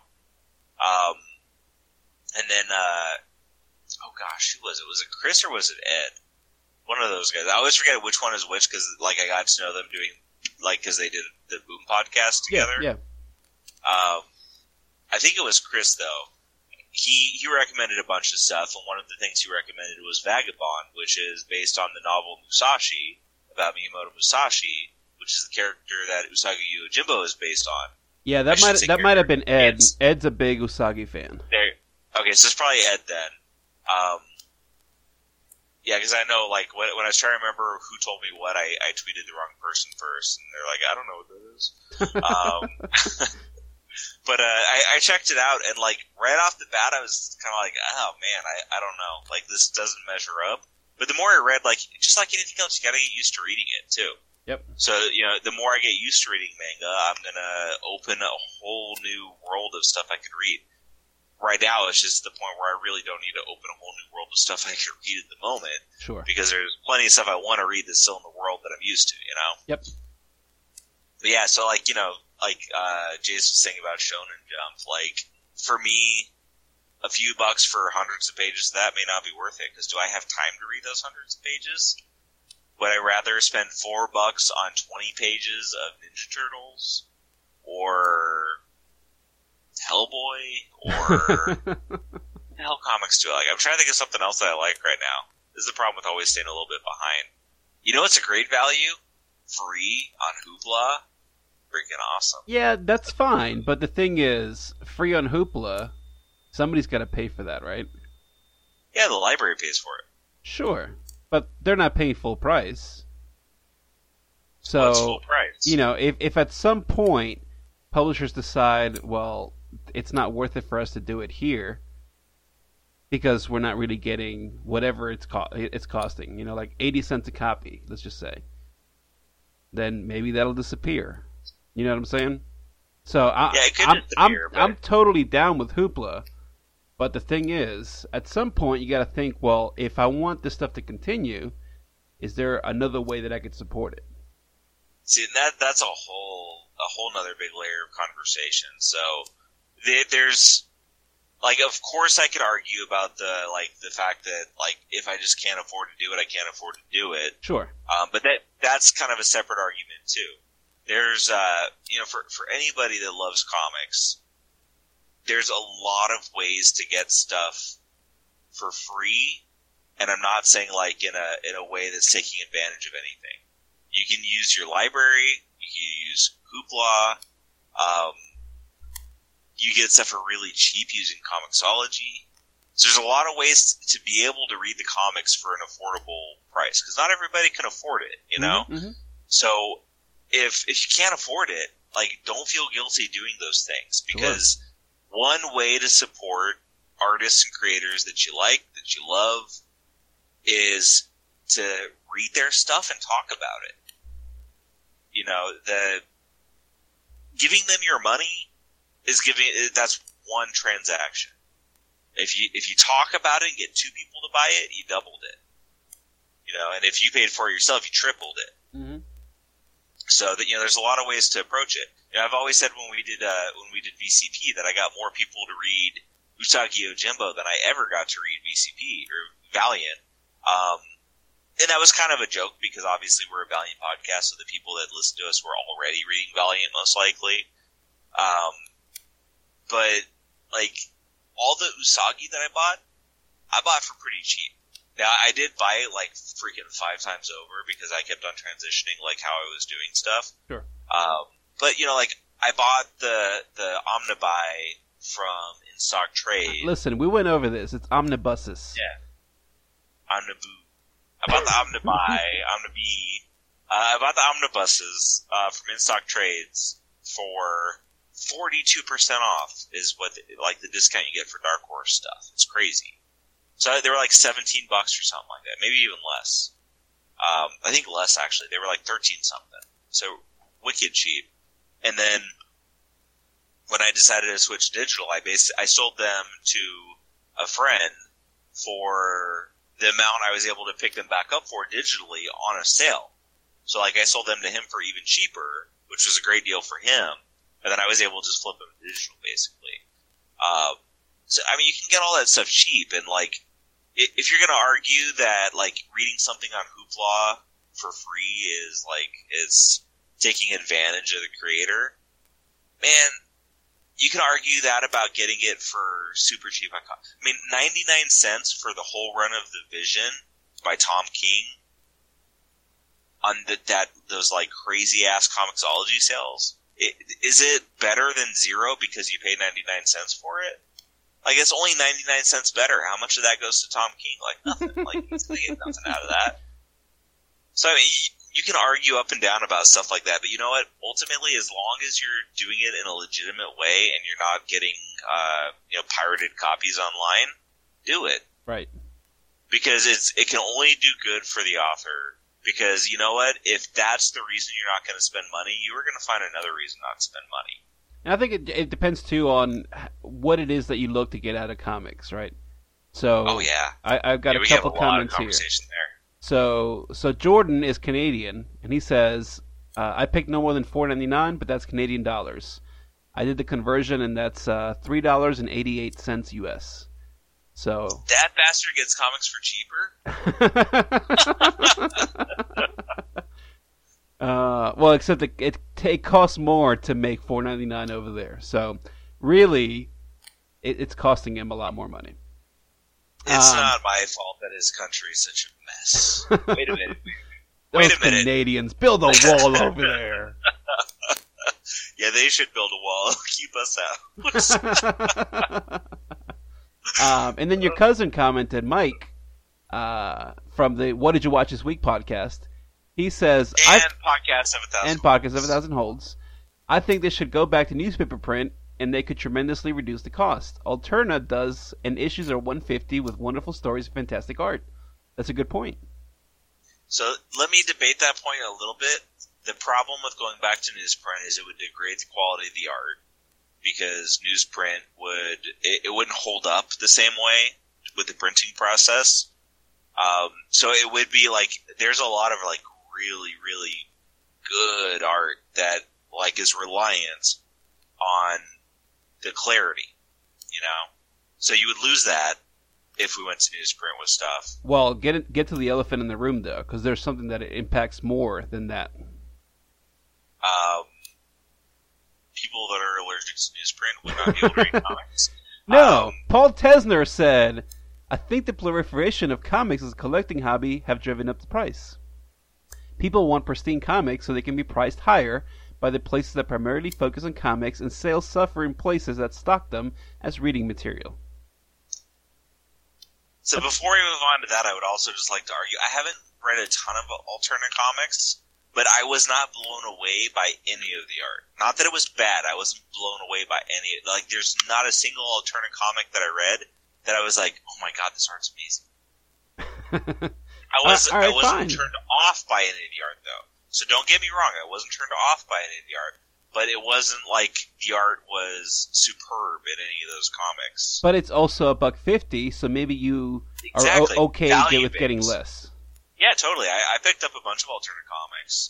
And then, oh gosh, who was it? Was it Chris or was it Ed? One of those guys. I always forget which one is which, because, I got to know them doing, because they did the Boom podcast together. Yeah. I think it was Chris, though. He recommended a bunch of stuff, and one of the things he recommended was Vagabond, which is based on the novel Musashi, about Miyamoto Musashi, which is the character that Usagi Yojimbo is based on. Yeah, that might have been Ed. Ed's a big Usagi fan. Okay, so it's probably Ed then. Yeah, because I know, when I was trying to remember who told me what, I tweeted the wrong person first, and they're I don't know what that is. But I checked it out, and right off the bat, I was kind of oh man, I don't know, this doesn't measure up. But the more I read, just like anything else, you gotta get used to reading it too. Yep. So the more I get used to reading manga, I'm gonna open a whole new world of stuff I could read. right now it's just the point where I really don't need to open a whole new world of stuff I can read at the moment. Sure. Because there's plenty of stuff I want to read that's still in the world that I'm used to, you know? Yep. But yeah, so like, you know, like Jason was saying about Shonen Jump, like, for me, a few bucks for hundreds of pages of that may not be worth it, because do I have time to read those hundreds of pages? Would I rather spend $4 on 20 pages of Ninja Turtles, or Hellboy, or what the hell comics do I like? I'm trying to think of something else that I like right now. This is the problem with always staying a little bit behind. You know what's a great value? Free on Hoopla. Freaking awesome. Yeah, that's fine, but the thing is, free on Hoopla, somebody's got to pay for that, right? Yeah, the library pays for it. Sure, but they're not paying full price. So, well, it's full price. You know, if at some point publishers decide, well, it's not worth it for us to do it here because we're not really getting whatever it's costing, you know, like 80 cents a copy, let's just say, then maybe that'll disappear. You know what I'm saying? So I'm totally down with Hoopla, but the thing is, at some point you got to think, well, if I want this stuff to continue, is there another way that I could support it? See, that's a whole nother big layer of conversation. So there's, like, of course I could argue about the fact that, like, if I just can't afford to do it, I can't afford to do it. Sure. But that's kind of a separate argument too. There's, you know, for anybody that loves comics, there's a lot of ways to get stuff for free, and I'm not saying like in a way that's taking advantage of anything. You can use your library, you can use Hoopla, you get stuff for really cheap using Comixology. So there's a lot of ways to be able to read the comics for an affordable price, because not everybody can afford it, you know? Mm-hmm. So if you can't afford it, like, don't feel guilty doing those things, because one way to support artists and creators that you like, that you love, is to read their stuff and talk about it. You know, giving them your money that's one transaction. If you talk about it and get two people to buy it, you doubled it. You know, and if you paid for it yourself, you tripled it. Mm-hmm. So that, you know, there's a lot of ways to approach it. You know, I've always said when we did VCP that I got more people to read Usagi Yojimbo than I ever got to read VCP or Valiant. And that was kind of a joke because obviously we're a Valiant podcast, so the people that listen to us were already reading Valiant most likely. But like all the Usagi that I bought for pretty cheap. Now, I did buy it, like, freaking 5 times over because I kept on transitioning, like, how I was doing stuff. Sure. But, you know, like, I bought the Omnibuy from In Stock Trade. Listen, we went over this. It's omnibuses. Yeah. Omniboo. I bought the Omnibuy, I bought the omnibuses from In Stock Trades for 42% off is what, like, the discount you get for Dark Horse stuff. It's crazy. So they were like $17 or something like that, maybe even less. I think less actually. They were like 13 something. So wicked cheap. And then when I decided to switch digital, I sold them to a friend for the amount I was able to pick them back up for digitally on a sale. So like I sold them to him for even cheaper, which was a great deal for him. And then I was able to just flip them to digital basically. So, I mean, you can get all that stuff cheap, and, like, if you're gonna argue that, like, reading something on Hoopla for free is taking advantage of the creator, man, you can argue that about getting it for super cheap. I mean, 99 cents for the whole run of The Vision by Tom King on those, like, crazy-ass Comixology sales. Is it better than zero because you paid 99 cents for it? Like, it's only 99 cents better. How much of that goes to Tom King? Like, nothing. Like, he's gonna get nothing out of that. So, I mean, you can argue up and down about stuff like that, but you know what? Ultimately, as long as you're doing it in a legitimate way and you're not getting, pirated copies online, do it. Right. Because it can only do good for the author. Because, you know what? If that's the reason you're not going to spend money, you are going to find another reason not to spend money. And I think it depends too on what it is that you look to get out of comics, right? So, Oh yeah, I've got a we couple have a lot of comments here. conversation there. So Jordan is Canadian, and he says, I picked no more than $4.99, but that's Canadian dollars. I did the conversion, and that's $3.88 US. So that bastard gets comics for cheaper. Well, except it costs more to make $4.99 over there. So really, it's costing him a lot more money. It's not my fault that his country is such a mess. Wait a minute. Those Canadians build a wall over there. Yeah, they should build a wall. Keep us out. And then your cousin commented, Mike, from the What Did You Watch This Week podcast. He says, Podcast of 1,000 and Podcast of 1,000 Holds. I think they should go back to newspaper print, and they could tremendously reduce the cost. Alterna does, and issues are $150 with wonderful stories and fantastic art. That's a good point. So let me debate that point a little bit. The problem with going back to newsprint is it would degrade the quality of the art, because newsprint wouldn't hold up the same way with the printing process. So it would be like there's a lot of like really, really good art that like is reliant on the clarity, you know? So you would lose that if we went to newsprint with stuff. Well, get to the elephant in the room, though, because there's something that impacts more than that. People that are allergic to newsprint would not be able to read comics. No, Paul Tesner said, I think the proliferation of comics as a collecting hobby have driven up the price. People want pristine comics so they can be priced higher by the places that primarily focus on comics, and sales suffer in places that stock them as reading material. So before we move on to that, I would also just like to argue, I haven't read a ton of alternate comics, but I was not blown away by any of the art. Not that it was bad, I wasn't blown away by any. Like, there's not a single alternate comic that I read that I was like, oh my god, this art's amazing. I wasn't turned off by any of the art, though. So don't get me wrong, I wasn't turned off by any of the art, but it wasn't like the art was superb in any of those comics. But it's also $1.50, so maybe you exactly. are okay Value with getting less. Yeah, totally. I picked up a bunch of alternate comics.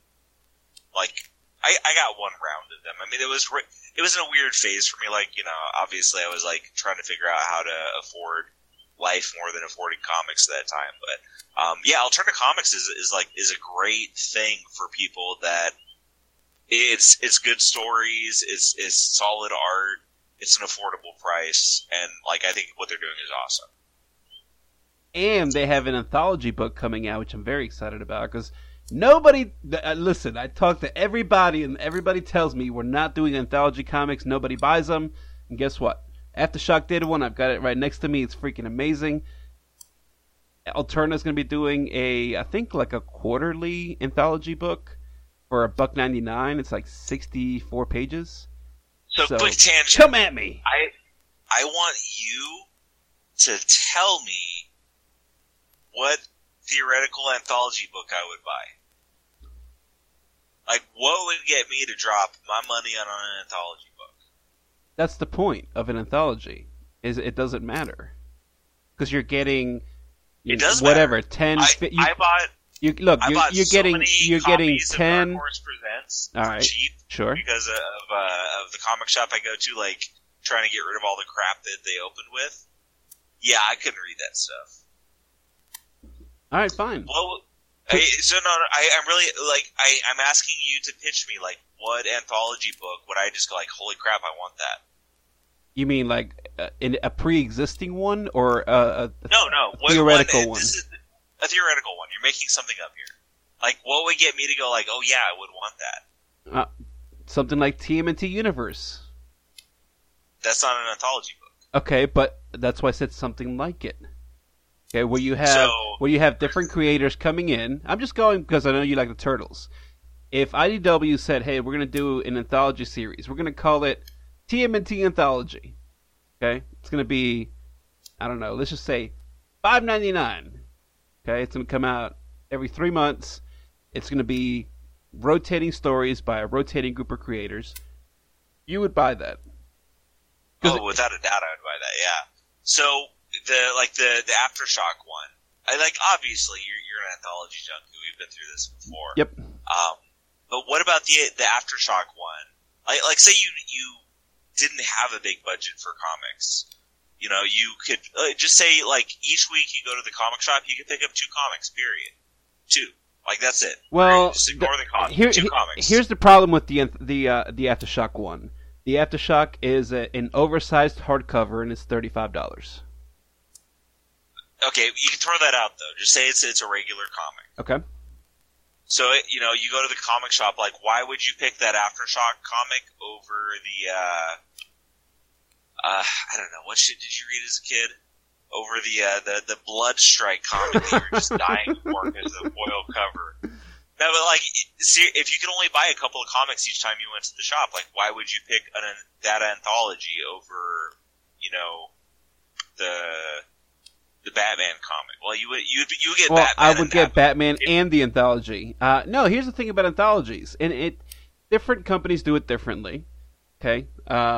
I got one round of them. I mean, it was in a weird phase for me. Like, you know, obviously I was like trying to figure out how to afford life more than affording comics at that time. But yeah, alternate comics is a great thing for people that it's good stories, it's solid art, it's an affordable price, and like I think what they're doing is awesome. And they have an anthology book coming out, which I'm very excited about, because nobody... listen, I talk to everybody, and everybody tells me we're not doing anthology comics, nobody buys them, and guess what? Aftershock did one, I've got it right next to me, it's freaking amazing. Alterna's going to be doing I think like a quarterly anthology book for $1.99. It's like 64 pages. So quick tangent. Come at me! I want you to tell me what theoretical anthology book I would buy. Like, what would get me to drop my money on an anthology book? That's the point of an anthology. Is it doesn't matter because you're getting whatever matter. 10. I bought. You're getting 10. Horse Presents all right, cheap, sure. Because of the comic shop I go to, like trying to get rid of all the crap that they opened with. Yeah, I couldn't read that stuff. All right, fine. Well, I'm really like I'm asking you to pitch me like what anthology book would I just go like, holy crap, I want that. You mean like a pre-existing one or a theoretical one? This is a theoretical one. You're making something up here. Like, what would get me to go like, oh yeah, I would want that? Something like TMNT Universe. That's not an anthology book. Okay, but that's why I said something like it. Okay, where you have different creators coming in. I'm just going because I know you like the Turtles. If IDW said, hey, we're going to do an anthology series, we're going to call it TMNT Anthology. Okay? It's going to be, I don't know, let's just say $5.99. Okay? It's going to come out every 3 months. It's going to be rotating stories by a rotating group of creators. You would buy that. Oh, without a doubt, I would buy that. Yeah. So the Aftershock one, obviously you're an anthology junkie. We've been through this before. Yep. But what about the Aftershock one? Like say you didn't have a big budget for comics. You know, you could just say like each week you go to the comic shop, you can pick up 2 comics. Period. 2. Like that's it. Well, just ignore the cost. 2 comics. Here's the problem with the Aftershock one. The Aftershock is an oversized hardcover, and it's $35. Okay, you can throw that out though. Just say it's a regular comic. Okay. So you go to the comic shop. Like, why would you pick that Aftershock comic over the? I don't know. What shit did you read as a kid? Over the Bloodstrike comic that you're just dying for because of the foil cover. No, but like, see, if you could only buy a couple of comics each time you went to the shop, like, why would you pick that anthology over, the Batman comic? Well, you would get Batman. I would get Batman and the anthology. No, here's the thing about anthologies, and different companies do it differently. Okay,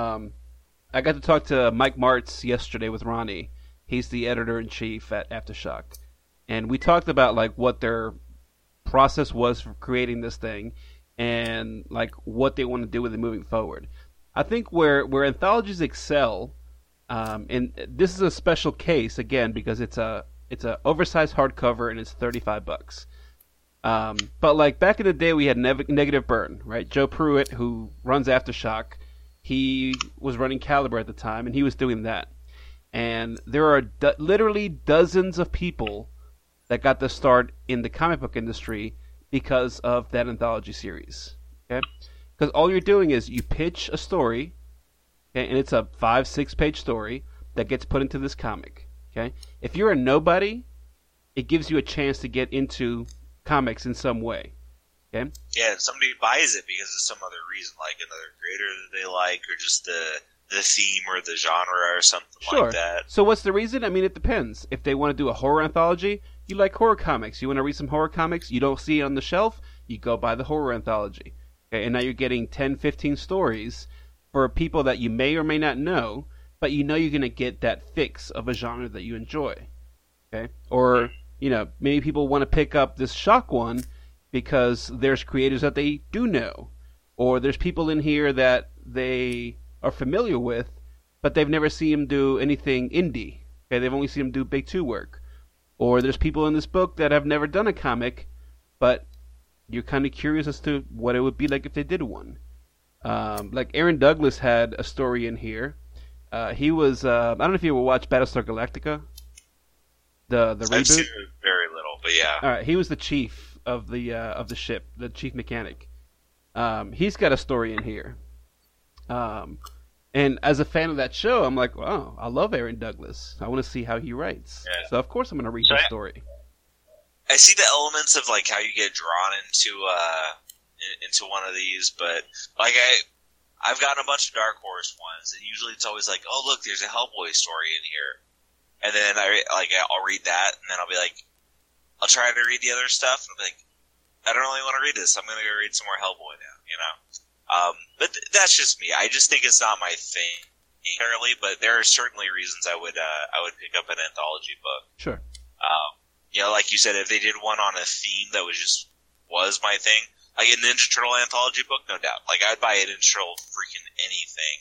I got to talk to Mike Martz yesterday with Ronnie. He's the editor-in-chief at Aftershock, and we talked about like what their process was for creating this thing, and like what they want to do with it moving forward. I think where anthologies excel. And this is a special case again because it's a oversized hardcover and it's $35. But like back in the day, we had Negative Burn, right? Joe Pruitt, who runs Aftershock, he was running Caliber at the time, and he was doing that. And there are literally dozens of people that got their start in the comic book industry because of that anthology series. Okay, because all you're doing is you pitch a story. Okay, and it's a 5-6 page story that gets put into this comic. Okay, if you're a nobody, it gives you a chance to get into comics in some way. Okay. Yeah, and somebody buys it because of some other reason, like another creator that they like, or just the theme or the genre or something like that. So what's the reason? I mean, it depends. If they want to do a horror anthology, you like horror comics. You want to read some horror comics, you don't see it on the shelf, you go buy the horror anthology. Okay, and now you're getting 10, 15 stories for people that you may or may not know, but you know you're going to get that fix of a genre that you enjoy. Okay? Or, maybe people want to pick up this Shock one because there's creators that they do know. Or there's people in here that they are familiar with, but they've never seen them do anything indie. Okay? They've only seen them do big 2 work. Or there's people in this book that have never done a comic, but you're kind of curious as to what it would be like if they did one. Like Aaron Douglas had a story in here. He was I don't know if you ever watched Battlestar Galactica, the reboot. I've seen it very little, but yeah. All right, he was the chief of the ship, the chief mechanic. He's got a story in here. And as a fan of that show, I'm like, wow, I love Aaron Douglas. I want to see how he writes. Yeah. So of course I'm going to read his story. I see the elements of like how you get drawn into one of these, but like I've gotten a bunch of Dark Horse ones, and usually it's always like, oh look, there's a Hellboy story in here, and then I'll read that, and then I'll be like, I'll try to read the other stuff, and I'll be like, I don't really want to read this. I'm gonna go read some more Hellboy now, But that's just me. I just think it's not my thing entirely, but there are certainly reasons I would pick up an anthology book. Sure. Like you said, if they did one on a theme that was my thing. Like a Ninja Turtle anthology book, no doubt. Like I'd buy a Ninja Turtle freaking anything,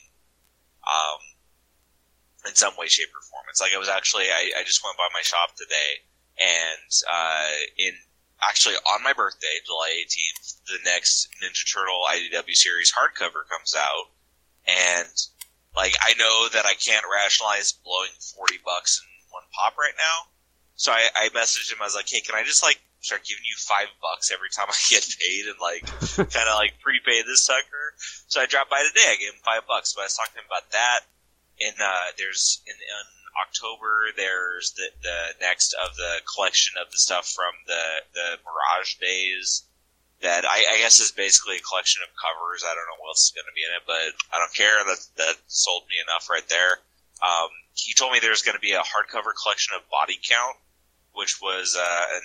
in some way, shape, or form. It's like I just went by my shop today, and actually on my birthday, July 18th, the next Ninja Turtle IDW series hardcover comes out, and like I know that I can't rationalize blowing $40 in one pop right now, so I messaged him. I was like, hey, can I just like start giving you $5 every time I get paid and like kind of like prepay this sucker? So I dropped by today. I gave him $5, but I was talking to him about that. And there's in October there's the next of the collection of the stuff from the Mirage days that I guess is basically a collection of covers. I don't know what else is going to be in it, but I don't care. That sold me enough right there. He told me there's going to be a hardcover collection of Body Count, which was an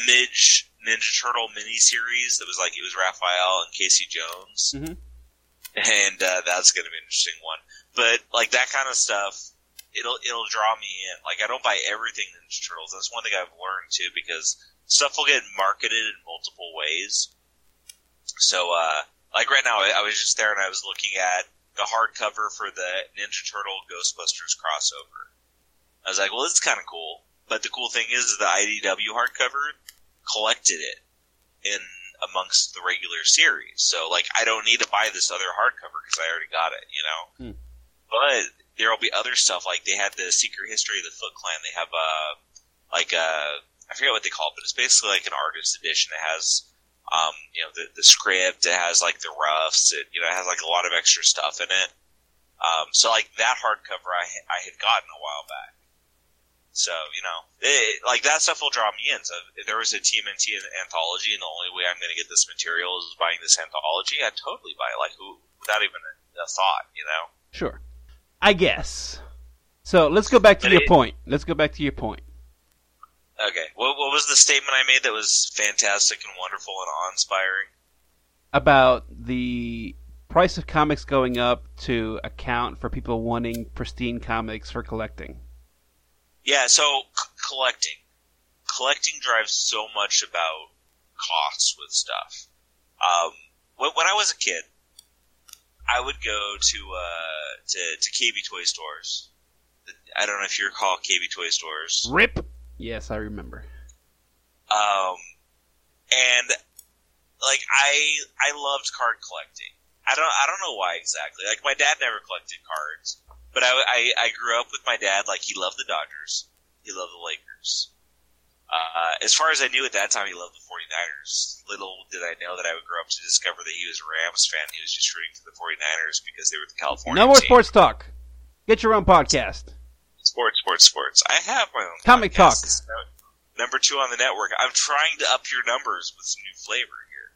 Image Ninja Turtle miniseries that was like, it was Raphael and Casey Jones. Mm-hmm. and that's going to be an interesting one. But like that kind of stuff, it'll draw me in. Like I don't buy everything Ninja Turtles. That's one thing I've learned too, because stuff will get marketed in multiple ways. So like right now, I was just there and I was looking at the hardcover for the Ninja Turtle Ghostbusters crossover. I was like, well, this is kind of cool. But the cool thing is the IDW hardcover collected it in amongst the regular series. So, like, I don't need to buy this other hardcover because I already got it, you know? But there will be other stuff. Like, they had the Secret History of the Foot Clan. They have, I forget what they call it, but it's basically like an artist edition. It has, you know, the script. It has, like, the roughs. It, you know, it has, like, a lot of extra stuff in it. So, like, that hardcover I had gotten a while back. So, you know, like, that stuff will draw me in. So, if there was a TMNT anthology and the only way I'm going to get this material is buying this anthology, I'd totally buy it, like, without even a thought, you know? Sure. I guess. So, let's go back to your point. Let's go back to your point. Okay. What was the statement I made that was fantastic and wonderful and awe-inspiring? About the price of comics going up to account for people wanting pristine comics for collecting. Yeah, so collecting. Collecting drives so much about costs with stuff. When I was a kid, I would go to KB Toy Stores. I don't know if you recall KB Toy Stores. RIP! Yes, I remember. And like I loved card collecting. I don't know why exactly. Like my dad never collected cards. But I grew up with my dad, like, he loved the Dodgers. He loved the Lakers. As far as I knew at that time, he loved the 49ers. Little did I know that I would grow up to discover that he was a Rams fan. He was just rooting for the 49ers because they were the California No more team. sports talk. Get your own podcast. Sports. I have my own Comic podcast. Talk. Number 2 on the network. I'm trying to up your numbers with some new flavor here.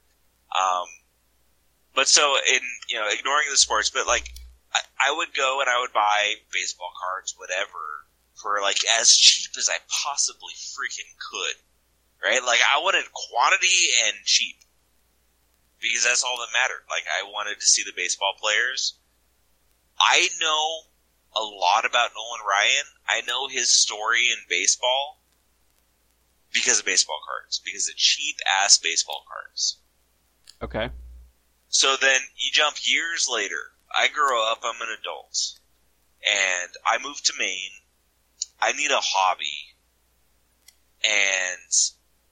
But so, ignoring the sports, but, like, I would go and I would buy baseball cards, whatever, for like as cheap as I possibly freaking could, right? Like I wanted quantity and cheap because that's all that mattered. Like I wanted to see the baseball players. I know a lot about Nolan Ryan. I know his story in baseball because of baseball cards, because of cheap ass baseball cards. Okay. So then you jump years later. I grow up, I'm an adult, and I moved to Maine. I need a hobby, and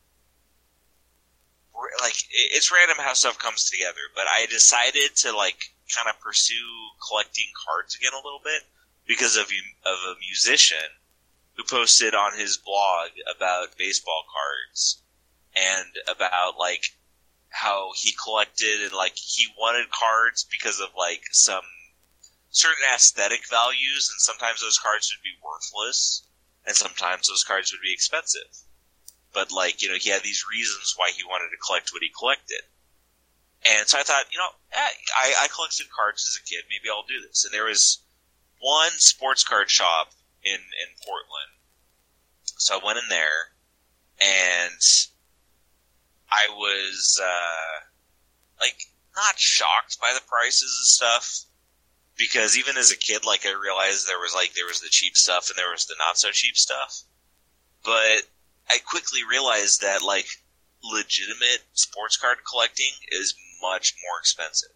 like it's random how stuff comes together, but I decided to like kind of pursue collecting cards again a little bit because of a musician who posted on his blog about baseball cards and about like how he collected and like he wanted cards because of like some certain aesthetic values, and sometimes those cards would be worthless and sometimes those cards would be expensive. But like, you know, he had these reasons why he wanted to collect what he collected. And so I thought, you know, I collected cards as a kid, maybe I'll do this. And there was one sports card shop in Portland. So I went in there and I was, like, not shocked by the prices and stuff, because even as a kid, like, I realized there was the cheap stuff and there was the not so cheap stuff. But I quickly realized that, like, legitimate sports card collecting is much more expensive.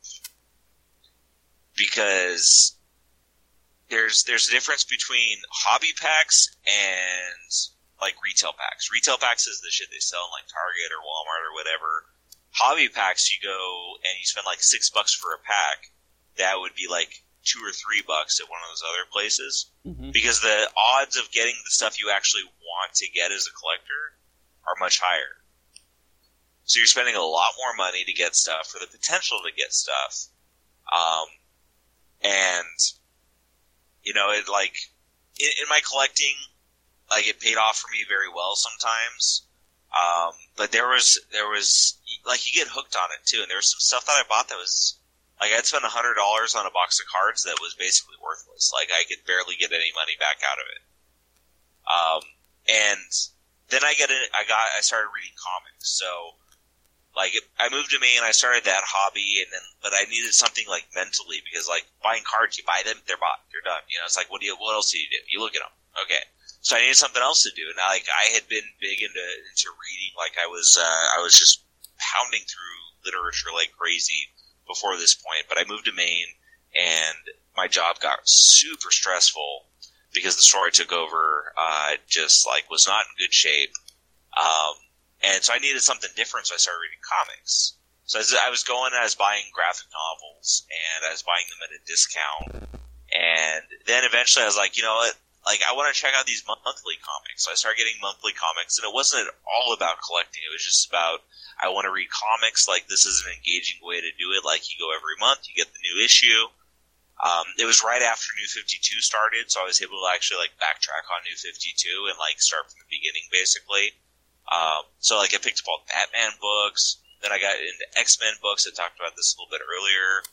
Because there's a difference between hobby packs and like retail packs. Retail packs is the shit they sell in like Target or Walmart or whatever. Hobby packs, you go and you spend like $6 for a pack. That would be like $2 or $3 at one of those other places. Mm-hmm. Because the odds of getting the stuff you actually want to get as a collector are much higher. So you're spending a lot more money to get stuff for the potential to get stuff. And, you know, it like, in my collecting, like, it paid off for me very well sometimes. But there was, like, you get hooked on it too. And there was some stuff that I bought that was, like, I'd spend $100 on a box of cards that was basically worthless. Like, I could barely get any money back out of it. And then I started reading comics. So Like, I moved to Maine, I started that hobby, but I needed something, like, mentally, because, like, buying cards, you buy them, they're bought, you're done. You know, it's like, what else do you do? You look at them. Okay. So I needed something else to do. And, like, I had been big into reading, like, I was just pounding through literature like crazy before this point, but I moved to Maine, and my job got super stressful because the store I took over, just, like, was not in good shape. And so I needed something different, so I started reading comics. So I was buying graphic novels, and I was buying them at a discount. And then eventually I was like, you know what? Like, I want to check out these monthly comics. So I started getting monthly comics, and it wasn't all about collecting. It was just about, I want to read comics. Like, this is an engaging way to do it. Like, you go every month, you get the new issue. It was right after New 52 started, so I was able to actually, like, backtrack on New 52 and, like, start from the beginning, basically. So, like, I picked up all the Batman books. Then I got into X-Men books. I talked about this a little bit earlier.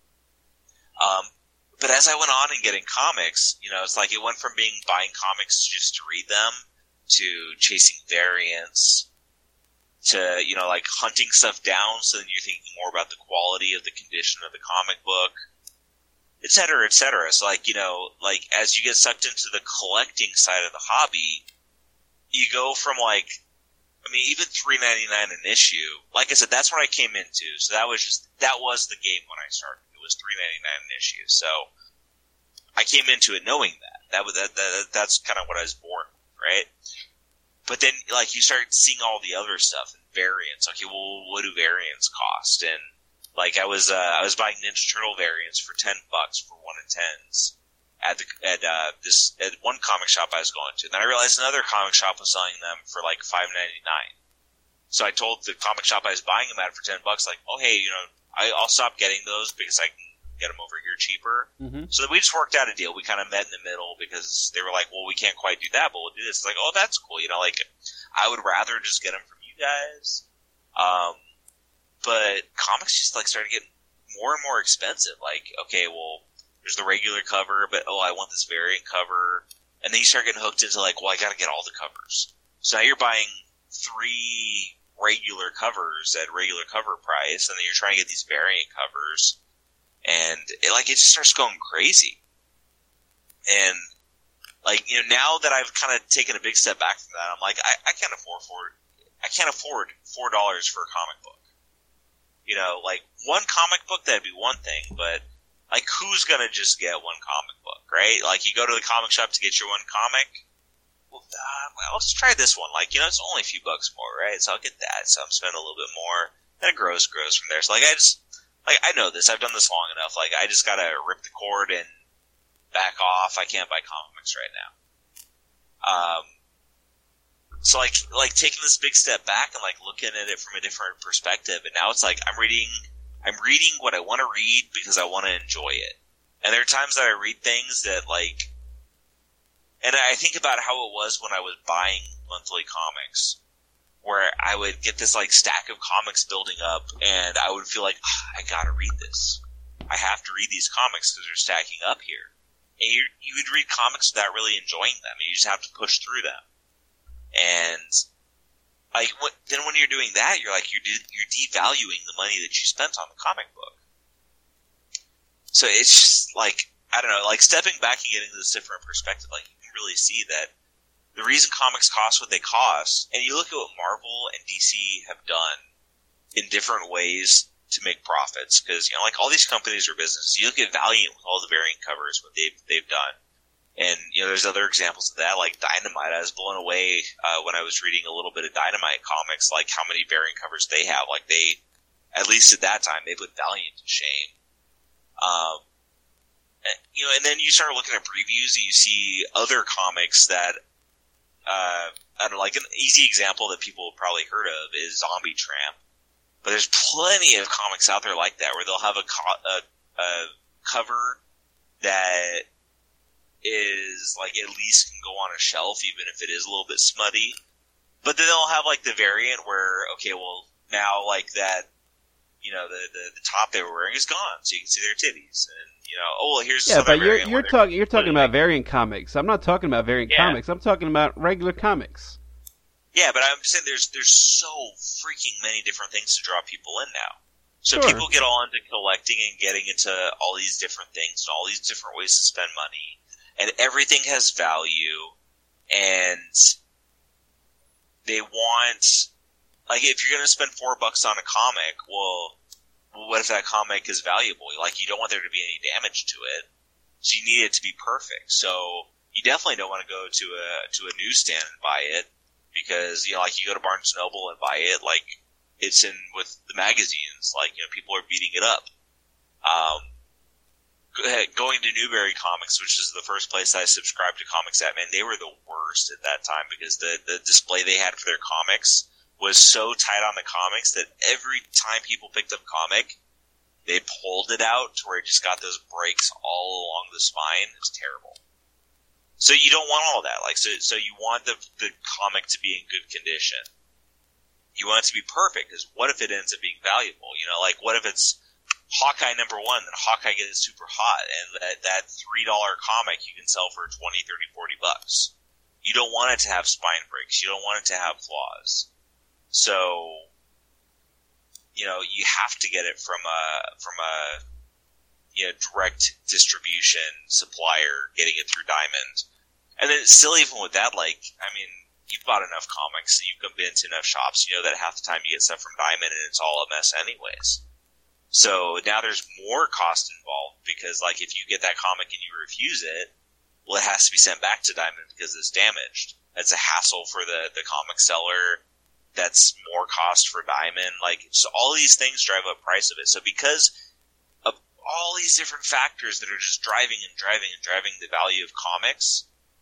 But as I went on and getting comics, you know, it's like it went from buying comics just to read them to chasing variants to, you know, like hunting stuff down. So then you're thinking more about the quality of the condition of the comic book, et cetera, et cetera. So, like, you know, like as you get sucked into the collecting side of the hobby, you go from like, I mean, even $3.99 an issue. Like I said, that's what I came into. So that was the game when I started. It was $3.99 an issue. So I came into it knowing that. That's kind of what I was born with, right? But then, like, you start seeing all the other stuff and variants. Okay, well, what do variants cost? And like, I was buying Ninja Turtle variants for $10 for 1 in 10s. At one comic shop I was going to. Then I realized another comic shop was selling them for like $5.99. So I told the comic shop I was buying them at for $10, like, oh hey, you know, I'll stop getting those because I can get them over here cheaper. Mm-hmm. So we just worked out a deal. We kind of met in the middle because they were like, well, we can't quite do that, but we'll do this. It's like, oh, that's cool. You know, like, I would rather just get them from you guys. But comics just like started getting more and more expensive. Like, okay, well, there's the regular cover, but oh, I want this variant cover. And then you start getting hooked into like, well, I gotta get all the covers. So now you're buying 3 regular covers at regular cover price, and then you're trying to get these variant covers. And it just starts going crazy. And like, you know, now that I've kind of taken a big step back from that, I'm like, I can't afford $4 for a comic book. You know, like one comic book, that'd be one thing, but like, who's gonna just get one comic book, right? Like, you go to the comic shop to get your one comic. Well, I'll just try this one. Like, you know, it's only a few bucks more, right? So I'll get that. So I'm spending a little bit more. Then it grows from there. So like, I know this. I've done this long enough. Like, I just gotta rip the cord and back off. I can't buy comics right now. So like taking this big step back and like looking at it from a different perspective. And now it's like, I'm reading what I want to read because I want to enjoy it. And there are times that I read things that like, and I think about how it was when I was buying monthly comics, where I would get this like stack of comics building up, and I would feel like, I gotta read this. I have to read these comics because they're stacking up here. And you would read comics without really enjoying them. You just have to push through them. And like, then when you're doing that, you're like, you're devaluing the money that you spent on the comic book. So it's just like, I don't know, like stepping back and getting this different perspective, like you can really see that the reason comics cost what they cost, and you look at what Marvel and DC have done in different ways to make profits, because, you know, like all these companies are businesses. You look at Valiant with all the variant covers, what they've done. And, you know, there's other examples of that, like Dynamite. I was blown away when I was reading a little bit of Dynamite comics, like how many variant covers they have. Like they, at least at that time, they put Valiant to shame. You know, and then you start looking at previews and you see other comics that, I don't know, like an easy example that people have probably heard of is Zombie Tramp. But there's plenty of comics out there like that where they'll have a cover that is like at least can go on a shelf, even if it is a little bit smutty. But then they'll have like the variant where, okay, well now like that, you know, the top they were wearing is gone, so you can see their titties, and you know, oh well, here's this other variant. You're talking about variant comics. I'm not talking about variant comics. I'm talking about regular comics. Yeah, but I'm saying there's so freaking many different things to draw people in now. So Sure. people get all into collecting and getting into all these different things and all these different ways to spend money, and everything has value, and they want, like, if you're going to spend $4 on a comic, well, what if that comic is valuable? Like, you don't want there to be any damage to it, so you need it to be perfect. So you definitely don't want to go to a newsstand and buy it, because, you know, like, you go to Barnes & Noble and buy it, like, it's in with the magazines, like, you know, people are beating it up. Going to Newberry Comics, which is the first place I subscribed to comics at, man, they were the worst at that time, because the display they had for their comics was so tight on the comics that every time people picked up comic, they pulled it out to where it just got those breaks all along the spine. It was terrible. So you don't want all that. Like, so you want the comic to be in good condition. You want it to be perfect, because what if it ends up being valuable? You know, like, what if it's Hawkeye #1, then Hawkeye gets super hot, and that $3 comic you can sell for 20, 30, $40. You don't want it to have spine breaks. You don't want it to have flaws. So, you know, you have to get it from a you know, direct distribution supplier, getting it through Diamond. And then still, even with that, like, I mean, you've bought enough comics and you've been to enough shops, you know that half the time you get stuff from Diamond and it's all a mess anyways. So now there's more cost involved, because, like, if you get that comic and you refuse it, well, it has to be sent back to Diamond because it's damaged. That's a hassle for the comic seller. That's more cost for Diamond. Like, so all these things drive up price of it. So because of all these different factors that are just driving the value of comics,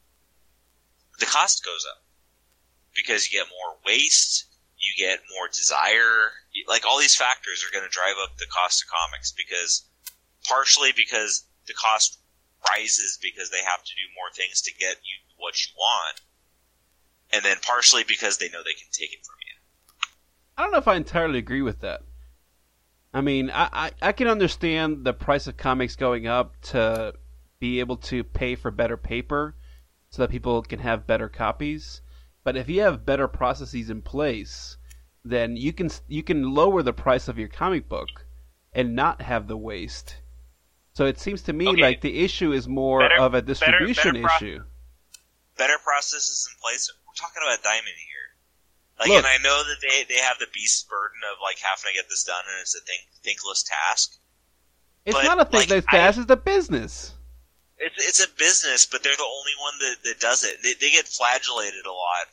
the cost goes up. Because you get more waste, you get more desire, like, all these factors are going to drive up the cost of comics, partially because the cost rises because they have to do more things to get you what you want, and then partially because they know they can take it from you. I don't know if I entirely agree with that. I mean, I can understand the price of comics going up to be able to pay for better paper so that people can have better copies. But if you have better processes in place, then you can lower the price of your comic book and not have the waste. So it seems to me like the issue is more of a distribution issue. Better processes in place. We're talking about Diamond here. Like, Look, and I know that they have the beast burden of, like, having to get this done, and it's a thankless task. It's not a thankless task. It's a business. It's a business, but they're the only one that does it. They get flagellated a lot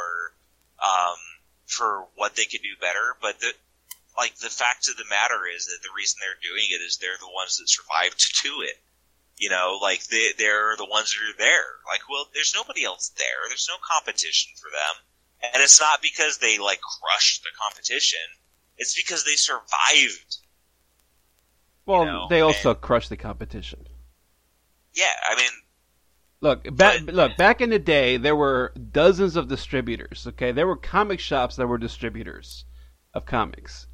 for what they could do better, but the fact of the matter is that the reason they're doing it is they're the ones that survived to do it. You know, like, they're the ones that are there. Like, well, there's nobody else there. There's no competition for them. And it's not because they, like, crushed the competition. It's because they survived. Well, you know, they also crushed the competition. Yeah, I mean, Look, back in the day, there were dozens of distributors, okay? There were comic shops that were distributors of comics.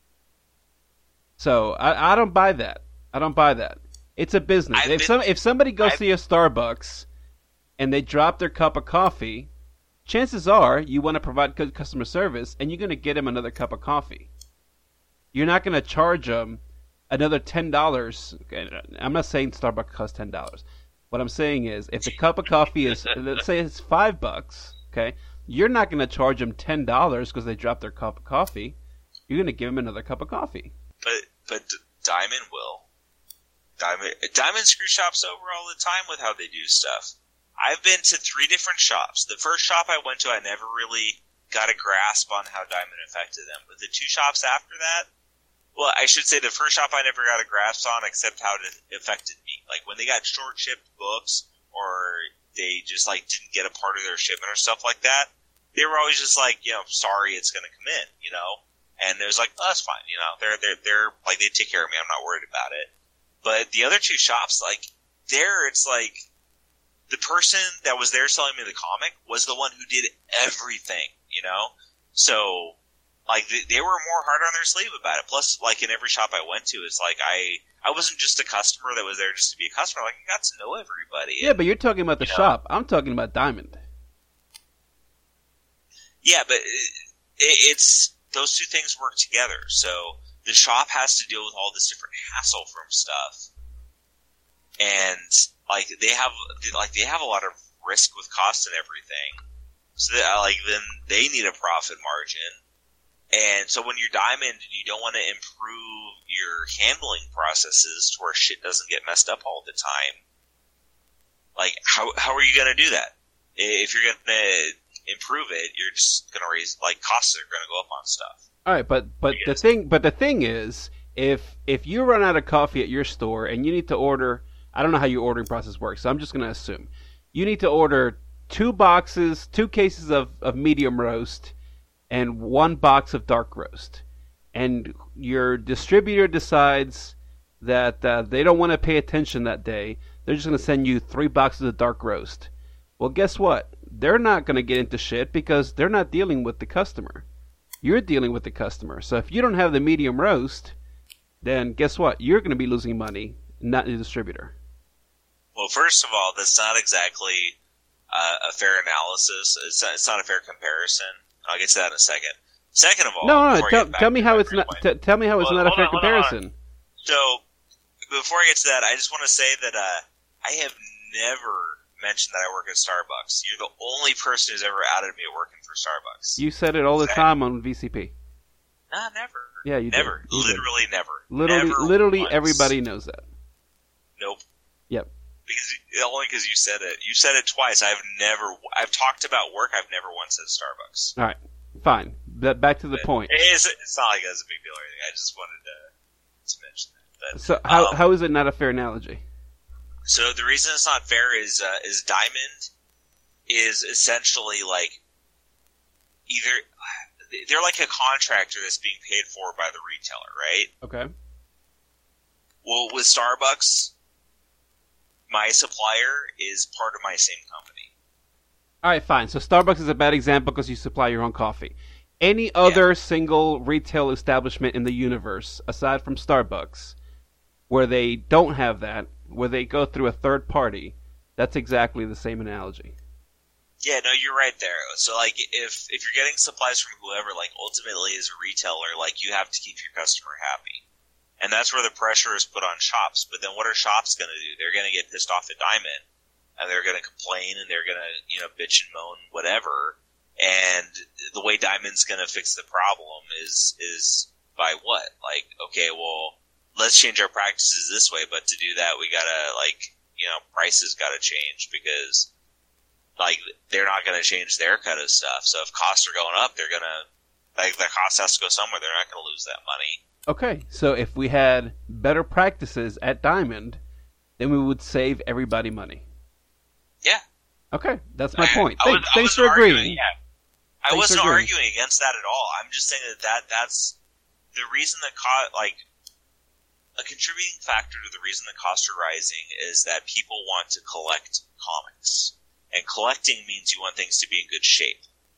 So, I don't buy that. I don't buy that. It's a business. If somebody goes to your Starbucks and they drop their cup of coffee, chances are you want to provide good customer service and you're going to get them another cup of coffee. You're not going to charge them another $10. Okay, I'm not saying Starbucks costs $10. What I'm saying is, if the cup of coffee is, let's say it's $5, okay, you're not going to charge them $10 because they dropped their cup of coffee. You're going to give them another cup of coffee. But Diamond will. Diamond screw shops over all the time with how they do stuff. I've been to 3 different shops. The first shop I went to, I never really got a grasp on how Diamond affected them. But the 2 shops after that, well, I should say the first shop I never got a grasp on except how it affected me. Like, when they got short-shipped books, or they just, like, didn't get a part of their shipment or stuff like that, they were always just like, you know, sorry, it's going to come in, you know? And it was like, oh, that's fine, you know? They're like, they take care of me, I'm not worried about it. But the other 2 shops, like, there it's like, the person that was there selling me the comic was the one who did everything, you know? So, like, they were more hard on their sleeve about it. Plus, like, in every shop I went to, it's like, I wasn't just a customer that was there just to be a customer. Like, I got to know everybody. Yeah, but you're talking about the shop. I'm talking about Diamond. Yeah, but it's those two things work together. So the shop has to deal with all this different hassle from stuff, and like they have a lot of risk with cost and everything. So that, then they need a profit margin. And so when you're Diamond and you don't want to improve your handling processes to where shit doesn't get messed up all the time, like how are you going to do that? If you're going to improve it, you're just going to raise, costs are going to go up on stuff. All right, but the thing is, if you run out of coffee at your store and you need to order, I don't know how your ordering process works, so I'm just going to assume you need to order 2 cases of medium roast and 1 box of dark roast, and your distributor decides that they don't want to pay attention that day. They're just going to send you 3 boxes of dark roast. Well, guess what? They're not going to get into shit because they're not dealing with the customer. You're dealing with the customer. So if you don't have the medium roast, then guess what? You're going to be losing money, not the distributor. Well, first of all, that's not exactly a fair analysis. It's not a fair comparison. I'll get to that in a second. Second of all, tell me how it's not. Tell me how it's not a fair comparison. So, before I get to that, I just want to say that I have never mentioned that I work at Starbucks. You're the only person who's ever outed me at working for Starbucks. You said it all the time on VCP. Nah, never. Yeah, you never. Did. Literally never. Literally once. Everybody knows that. Nope. Yep. Only because you said it. You said it twice. I've talked about work. I've never once said Starbucks. All right, fine. Back to the point. It's not like that's a big deal or anything. I just wanted to mention that. But, so how is it not a fair analogy? So the reason it's not fair is Diamond is essentially either they're like a contractor that's being paid for by the retailer, right? Okay. Well, with Starbucks, my supplier is part of my same company. All right, fine. So Starbucks is a bad example because you supply your own coffee. Any other single retail establishment in the universe, aside from Starbucks, where they don't have that, where they go through a third party, that's exactly the same analogy. Yeah, no, you're right there. So, if you're getting supplies from whoever, ultimately as a retailer, you have to keep your customer happy. And that's where the pressure is put on shops. But then what are shops going to do? They're going to get pissed off at Diamond, and they're going to complain, and they're going to, bitch and moan, whatever. And the way Diamond's going to fix the problem is by what? Okay, well, let's change our practices this way, but to do that, we gotta, prices gotta change because, they're not gonna change their cut of stuff. So if costs are going up, they're gonna, the cost has to go somewhere. They're not gonna lose that money. Okay, so if we had better practices at Diamond, then we would save everybody money. Yeah. Okay, that's my point. Thanks for agreeing. Yeah. I wasn't arguing against that at all. I'm just saying that's the reason that a contributing factor to the reason that costs are rising is that people want to collect comics. And collecting means you want things to be in good shape.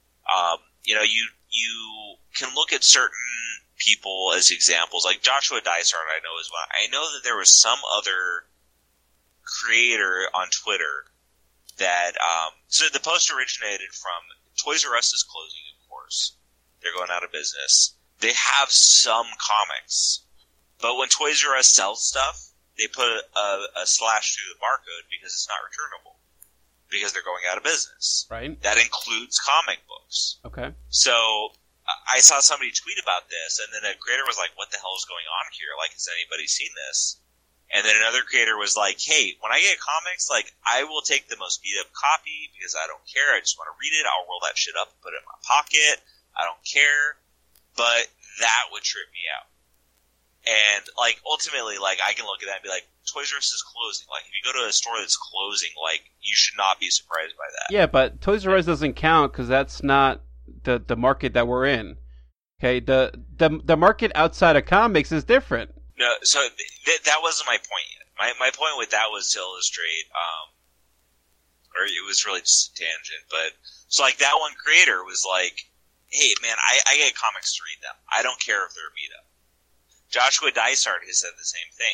You can look at certain people as examples, like Joshua Dysart I know is one. I know that there was some other creator on Twitter that, so the post originated from Toys R Us is closing, of course. They're going out of business. They have some comics. But when Toys R Us sells stuff, they put a slash through the barcode because it's not returnable. Because they're going out of business. Right. That includes comic books. Okay. So I saw somebody tweet about this, and then a creator was like, what the hell is going on here? Has anybody seen this? And then another creator was like, hey, when I get comics, I will take the most beat up copy because I don't care. I just want to read it. I'll roll that shit up and put it in my pocket. I don't care. But that would trip me out. And, ultimately, I can look at that and be like, Toys R Us is closing. If you go to a store that's closing, you should not be surprised by that. Yeah, but Toys R Us doesn't count because that's not the market that we're in. Okay, the market outside of comics is different. No, so that wasn't my point yet. My point with that was to illustrate, or it was really just a tangent, but, so that one creator was like, hey, man, I get comics to read them. I don't care if they're beat up. Joshua Dysart has said the same thing.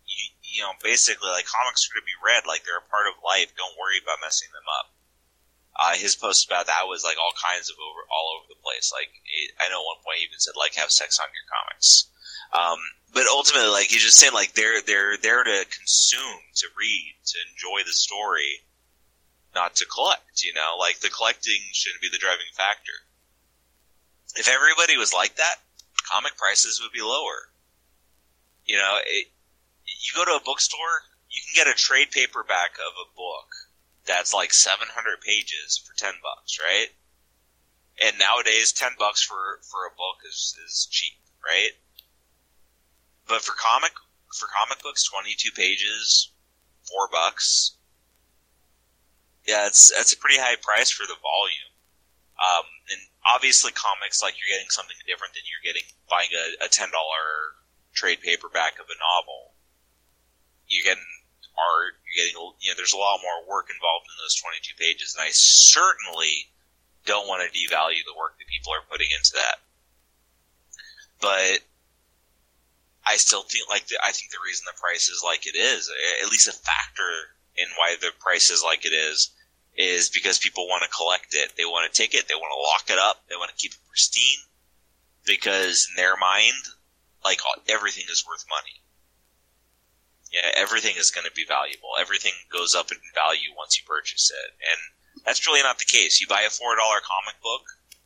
Basically, comics are to be read like they're a part of life. Don't worry about messing them up. His post about that was like all kinds of all over the place. Like I know at one point he even said like have sex on your comics. But ultimately, like he's just saying, like they're there to consume, to read, to enjoy the story, not to collect. You know, like the collecting shouldn't be the driving factor. If everybody was like that, comic prices would be lower. You know, you go to a bookstore, you can get a trade paperback of a book that's like 700 pages for $10, right? And nowadays, $10 for a book is cheap, right? But for comic books, 22 pages, $4. Yeah, that's a pretty high price for the volume. And obviously, comics, like you're getting something different than buying a $10 trade paperback of a novel. You're getting art. You're getting, there's a lot more work involved in those 22 pages, and I certainly don't want to devalue the work that people are putting into that. But I still think I think the reason the price is like it is, at least a factor in why the price is like it is because people want to collect it. They want to take it. They want to lock it up. They want to keep it pristine because in their mind, like everything is worth money. Yeah, everything is going to be valuable. Everything goes up in value once you purchase it. And that's really not the case. You buy a $4 comic book,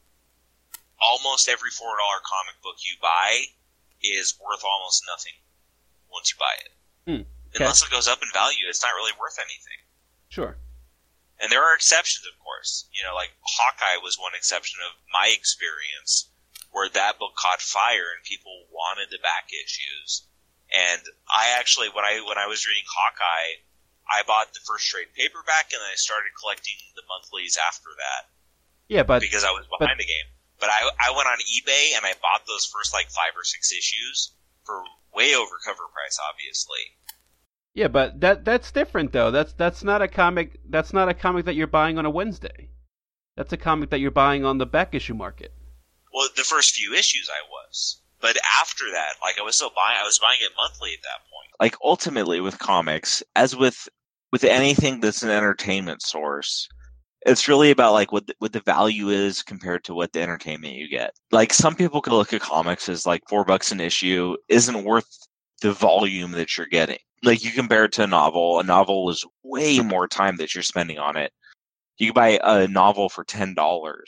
almost every $4 comic book you buy is worth almost nothing once you buy it. Okay. Unless it goes up in value, it's not really worth anything. Sure. And there are exceptions, of course. You know, like Hawkeye was one exception of my experience where that book caught fire and people wanted the back issues. And I actually, when I was reading Hawkeye, I bought the first trade paperback and then I started collecting the monthlies after that. Yeah, because I was behind the game. But I went on eBay and I bought those first like 5 or 6 issues for way over cover price, obviously. Yeah, but that's different though. That's not a comic. That's not a comic that you're buying on a Wednesday. That's a comic that you're buying on the back issue market. Well, the first few issues I was, but after that, like I was buying it monthly at that point. Like ultimately with comics, as with anything that's an entertainment source, it's really about like what the value is compared to what the entertainment you get. Like some people could look at comics as like $4 an issue isn't worth the volume that you're getting. Like you compare it to a novel. A novel is way more time that you're spending on it. You can buy a novel for $10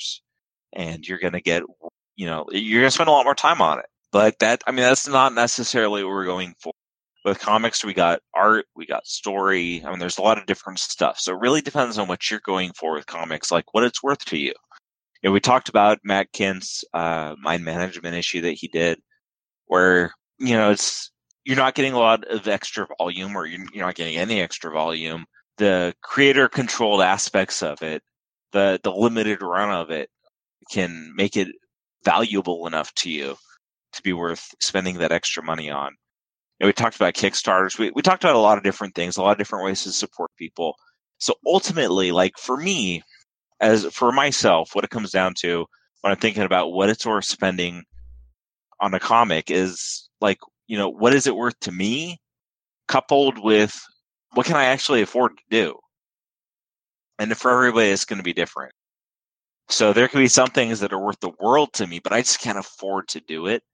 and you're going to get, you're going to spend a lot more time on it. But that's not necessarily what we're going for. With comics, we got art, we got story. I mean, there's a lot of different stuff. So it really depends on what you're going for with comics, like what it's worth to you. We talked about Matt Kint's mind management issue that he did, where, you're not getting a lot of extra volume, or you're not getting any extra volume. The creator-controlled aspects of it, the limited run of it, can make it valuable enough to you to be worth spending that extra money on. We talked about Kickstarters. We talked about a lot of different things, a lot of different ways to support people. So ultimately, like for me, as for myself, what it comes down to when I'm thinking about what it's worth spending on a comic is like, what is it worth to me, coupled with what can I actually afford to do? And for everybody, it's going to be different. So there can be some things that are worth the world to me, but I just can't afford to do it.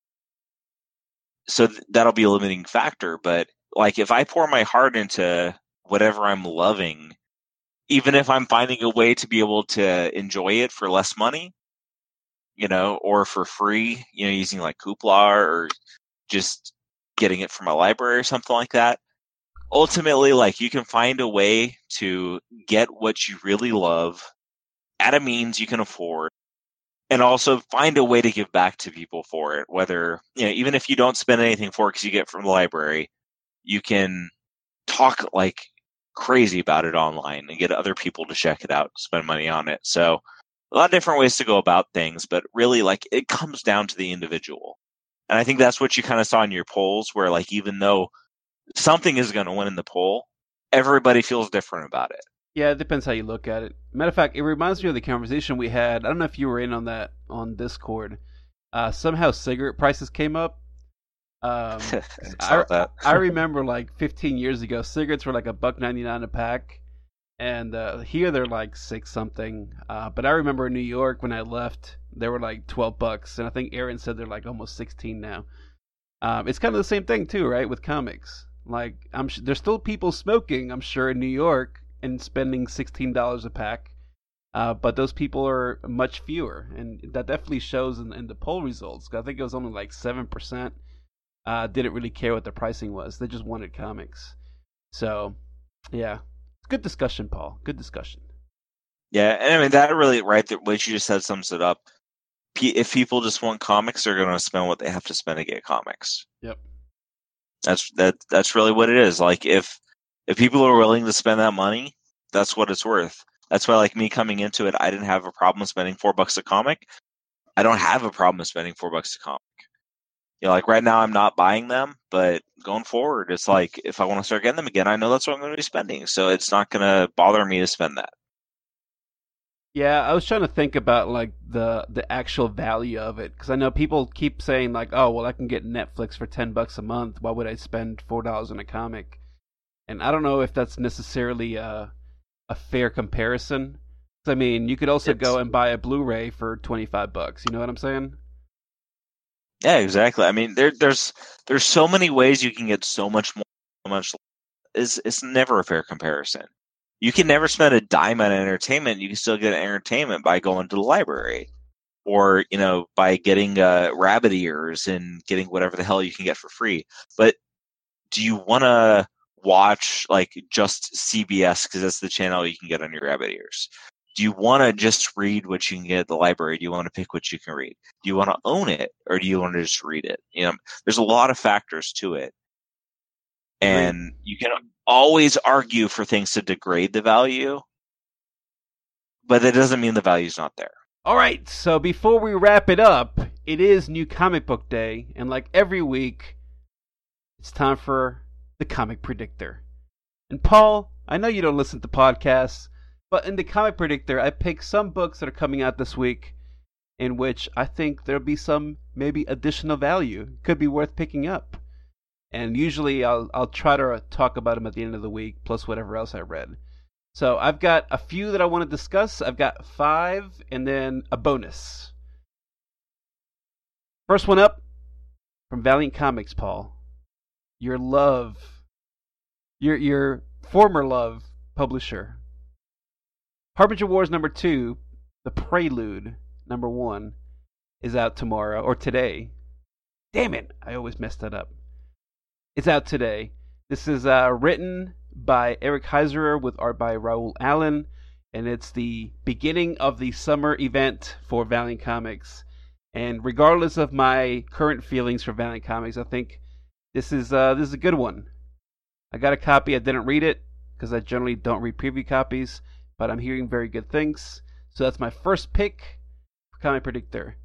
So that'll be a limiting factor. But like if I pour my heart into whatever I'm loving, even if I'm finding a way to be able to enjoy it for less money, or for free, using like Hoopla or just getting it from a library or something like that. Ultimately, like you can find a way to get what you really love at a means you can afford, and also find a way to give back to people for it. Whether, even if you don't spend anything for it because you get it from the library, you can talk like crazy about it online and get other people to check it out, spend money on it. So a lot of different ways to go about things, but really like it comes down to the individual. And I think that's what you kind of saw in your polls, where like even though something is going to win in the poll, everybody feels different about it. Yeah, it depends how you look at it. Matter of fact, it reminds me of the conversation we had. I don't know if you were in on that on Discord. Somehow cigarette prices came up. I remember like 15 years ago, cigarettes were like $1.99 a pack, and here they're like six something. But I remember in New York when I left, they were like $12, and I think Aaron said they're like almost 16 now. It's kind of the same thing too, right? With comics, like there's still people smoking, I'm sure, in New York and spending $16 a pack. But those people are much fewer, and that definitely shows in the poll results. I think it was only like 7% didn't really care what the pricing was. They just wanted comics. So, yeah, good discussion, Paul. Good discussion. Yeah, and I mean that really what you just said sums it up. If people just want comics, they're going to spend what they have to spend to get comics. Yep. That's really what it is. Like if people are willing to spend that money, that's what it's worth. That's why, like me coming into it, I didn't have a problem spending $4 a comic. I don't have a problem spending $4 a comic. You know, like right now, I'm not buying them, but going forward, it's like if I want to start getting them again, I know that's what I'm going to be spending, so it's not going to bother me to spend that. Yeah, I was trying to think about like the actual value of it, because I know people keep saying like, oh, well, I can get Netflix for $10 a month. Why would I spend $4 on a comic? And I don't know if that's necessarily a fair comparison. I mean, you could also go and buy a Blu-ray for $25. You know what I'm saying? Yeah, exactly. I mean, there's so many ways you can get so much more. So much it's never a fair comparison. You can never spend a dime on entertainment. You can still get entertainment by going to the library, or by getting rabbit ears and getting whatever the hell you can get for free. But do you want to watch like just CBS because that's the channel you can get on your rabbit ears? Do you want to just read what you can get at the library? Do you want to pick what you can read? Do you want to own it, or do you want to just read it? There's a lot of factors to it, and you can always argue for things to degrade the value, but that doesn't mean the value's not there. All right, so before we wrap it up, it is New Comic Book Day, and like every week, it's time for the Comic Predictor. And Paul, I know you don't listen to podcasts, but in the Comic Predictor, I picked some books that are coming out this week in which I think there'll be some maybe additional value. Could be worth picking up. And usually I'll try to talk about them at the end of the week, plus whatever else I read. So I've got a few that I want to discuss. I've got 5 and then a bonus. First one up from Valiant Comics, Paul. Your former love publisher. Harbinger Wars #2, The Prelude #1, is out tomorrow, or today. Damn it, I always mess that up. It's out today. This is written by Eric Heiserer with art by Raul Allen, and it's the beginning of the summer event for Valiant Comics. And regardless of my current feelings for Valiant Comics, I think this is a good one. I got a copy. I didn't read it because I generally don't read preview copies, but I'm hearing very good things. So that's my first pick for Comic Predictor.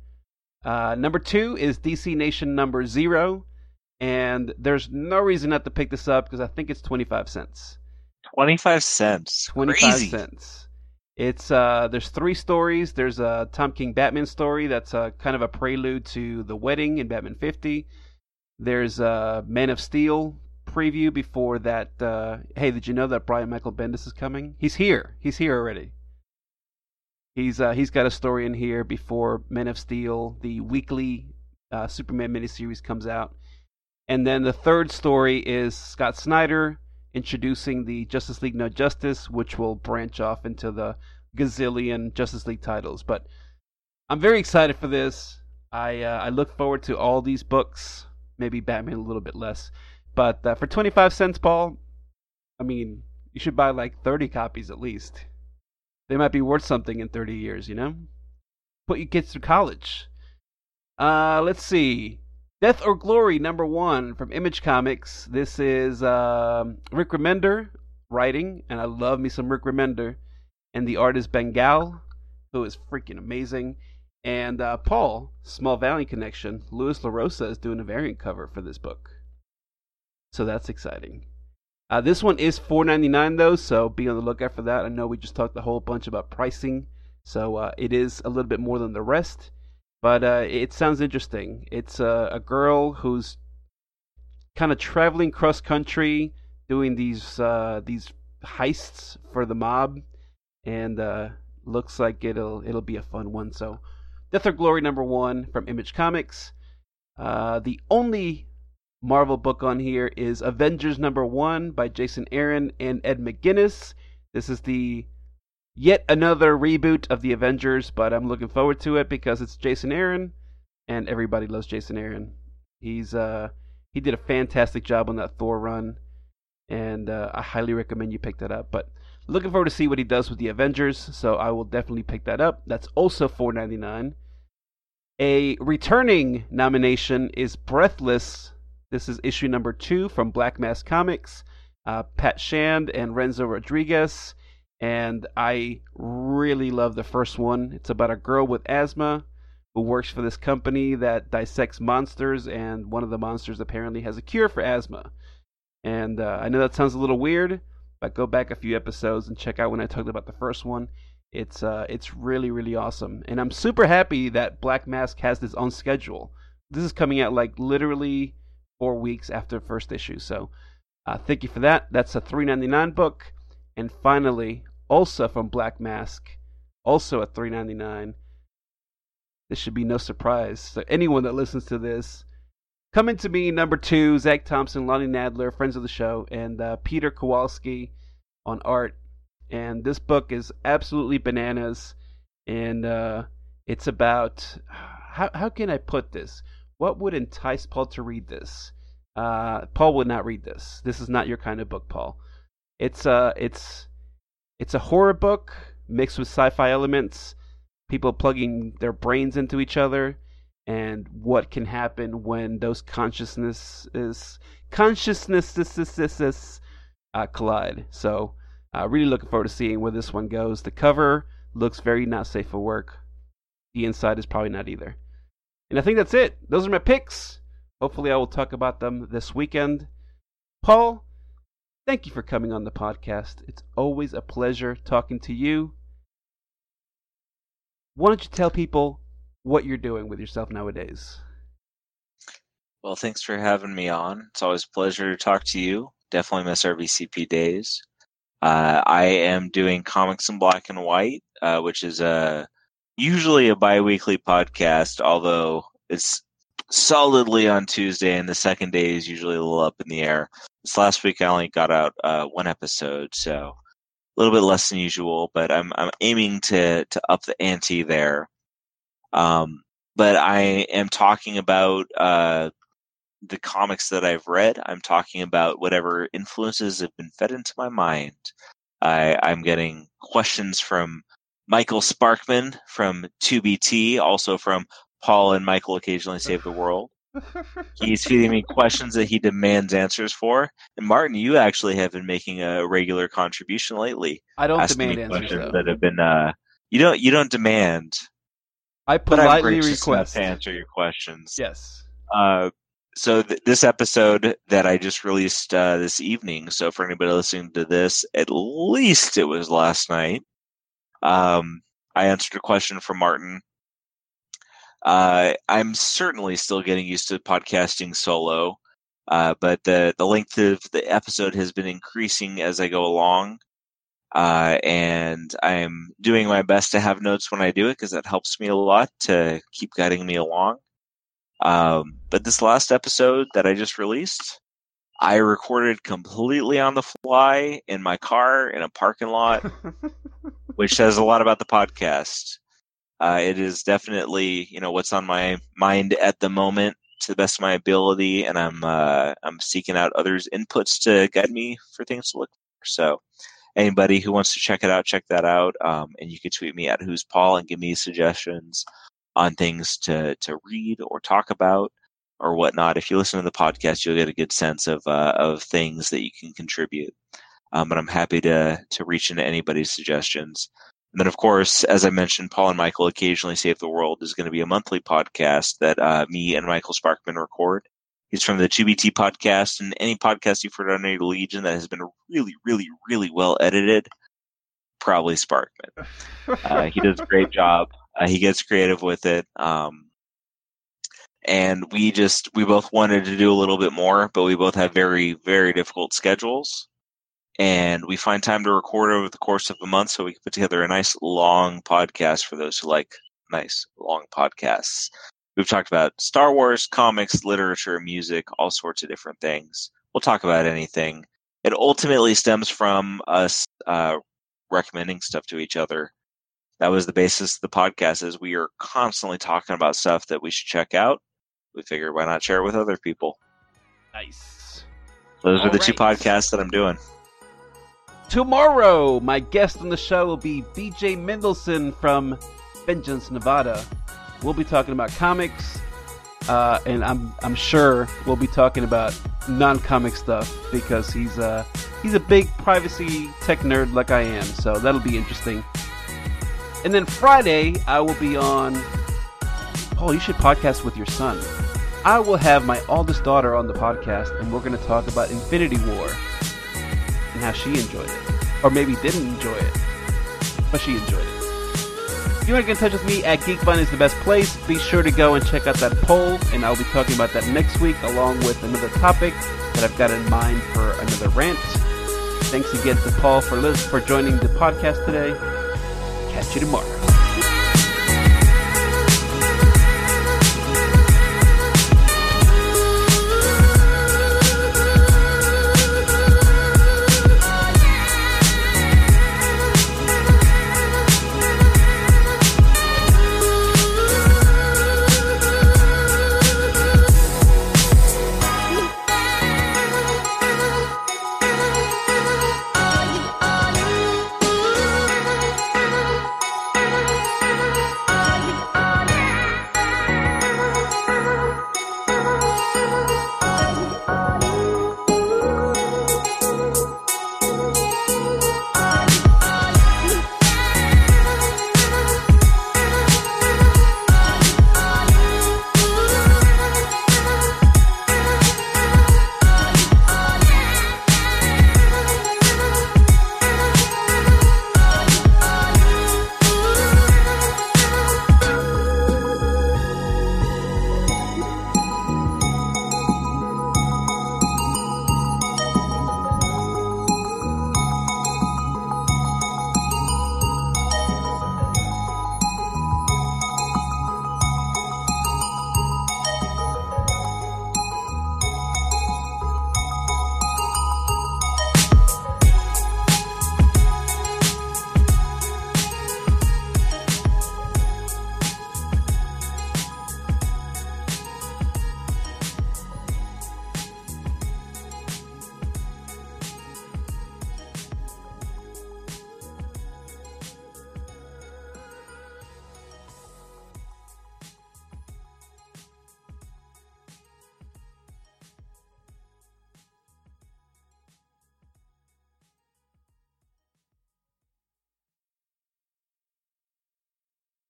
#2 is DC Nation #0. And there's no reason not to pick this up because I think it's 25 cents. 25 cents. 25 Crazy. cents. It's there's 3 stories. There's a Tom King Batman story that's kind of a prelude to The Wedding in Batman 50. There's a Man of Steel preview before that. Hey, did you know that Brian Michael Bendis is coming? He's here. He's here already. He's got a story in here before Man of Steel, the weekly Superman miniseries, comes out. And then the third story is Scott Snyder introducing the Justice League No Justice, which will branch off into the gazillion Justice League titles. But I'm very excited for this. I look forward to all these books. Maybe Batman a little bit less. But for 25 cents, Paul, I mean, you should buy like 30 copies at least. They might be worth something in 30 years, Put your kids through college. Let's see. Death or Glory #1 from Image Comics. This is Rick Remender writing, and I love me some Rick Remender. And the artist Bengal, who is freaking amazing. And Paul, Small Valley Connection, Louis LaRosa is doing a variant cover for this book. So that's exciting. This one is $4.99 though, so be on the lookout for that. I know we just talked a whole bunch about pricing, so it is a little bit more than the rest. But it sounds interesting. It's a girl who's kind of traveling cross country, doing these heists for the mob, and looks like it'll be a fun one. So, Death or Glory #1 from Image Comics. The only Marvel book on here is Avengers #1 by Jason Aaron and Ed McGuinness. This is the yet another reboot of the Avengers, but I'm looking forward to it because it's Jason Aaron, and everybody loves Jason Aaron. He did a fantastic job on that Thor run, and I highly recommend you pick that up. But looking forward to see what he does with the Avengers, so I will definitely pick that up. That's also $4.99. A returning nomination is Breathless. This is issue #2 from Black Mask Comics. Pat Shand and Renzo Rodriguez. And I really love the first one. It's about a girl with asthma who works for this company that dissects monsters, and one of the monsters apparently has a cure for asthma. And I know that sounds a little weird, but go back a few episodes and check out when I talked about the first one. It's really, really awesome. And I'm super happy that Black Mask has this on schedule. This is coming out like literally 4 weeks after the first issue. So thank you for that. That's a $3.99 book. And finally, also from Black Mask, also at $3.99. This should be no surprise. So anyone that listens to this, Coming to Me #2, Zach Thompson, Lonnie Nadler, friends of the show, and Peter Kowalski on art. And this book is absolutely bananas. And it's about, how can I put this? What would entice Paul to read this? Paul would not read this. This is not your kind of book, Paul. It's a horror book mixed with sci-fi elements. People plugging their brains into each other, and what can happen when those consciousnesses collide. So, really looking forward to seeing where this one goes. The cover looks very not safe for work. The inside is probably not either. And I think that's it. Those are my picks. Hopefully I will talk about them this weekend. Paul, thank you for coming on the podcast. It's always a pleasure talking to you. Why don't you tell people what you're doing with yourself nowadays? Well, thanks for having me on. It's always a pleasure to talk to you. Definitely miss our VCP days. I am doing Comics in Black and White, which is usually a bi-weekly podcast, although it's solidly on Tuesday, and the second day is usually a little up in the air. This last week I only got out one episode, so a little bit less than usual, but I'm aiming to up the ante there. But I am talking about the comics that I've read. I'm talking about whatever influences have been fed into my mind. I'm getting questions from Michael Sparkman from 2BT, also from Paul and Michael Occasionally Save the World. He's feeding me questions that he demands answers for. And Martin, you actually have been making a regular contribution lately. I don't asking demand me answers, questions though. that have been you don't demand. I But I'm politely gracious enough request. to answer your questions. Yes. So this episode that I just released this evening, so for anybody listening to this, at least it was last night, I answered a question from Martin. I'm certainly still getting used to podcasting solo, but the length of the episode has been increasing as I go along, and I'm doing my best to have notes when I do it because that helps me a lot to keep guiding me along. But this last episode that I just released, I recorded completely on the fly in my car in a parking lot, which says a lot about the podcast. It is definitely, what's on my mind at the moment to the best of my ability, and I'm seeking out others' inputs to guide me for things to look for. So anybody who wants to check it out, check that out. And you can tweet me at Who's Paul and give me suggestions on things to read or talk about or whatnot. If you listen to the podcast, you'll get a good sense of things that you can contribute. But I'm happy to reach into anybody's suggestions. And then, of course, as I mentioned, Paul and Michael Occasionally Save the World is going to be a monthly podcast that me and Michael Sparkman record. He's from the 2BT podcast, and any podcast you've heard on Under Legion that has been really, really, really well edited, probably Sparkman. He does a great job. He gets creative with it. And we both wanted to do a little bit more, but we both have very, very difficult schedules. and we find time to record over the course of a month so we can put together a nice long podcast for those who like nice long podcasts. We've talked about Star Wars, comics, literature, music, all sorts of different things. We'll talk about anything. It ultimately stems from us recommending stuff to each other. That was the basis of the podcast, is we are constantly talking about stuff that we should check out. We figured, why not share it with other people? Nice. Those are the two podcasts that I'm doing. Tomorrow, my guest on the show will be BJ Mendelson from Vengeance, Nevada. We'll be talking about comics, and I'm sure we'll be talking about non-comic stuff because he's a big privacy tech nerd like I am, so that'll be interesting. And then Friday, I will be on... Paul, you should podcast with your son. I will have my oldest daughter on the podcast, and we're going to talk about Infinity War and how she enjoyed it. Or maybe didn't enjoy it, but she enjoyed it. If you want to get in touch with me, at GeekVine is the best place. Be sure to go and check out that poll, and I'll be talking about that next week, along with another topic that I've got in mind for another rant. Thanks again to Paul for joining the podcast today. Catch you tomorrow.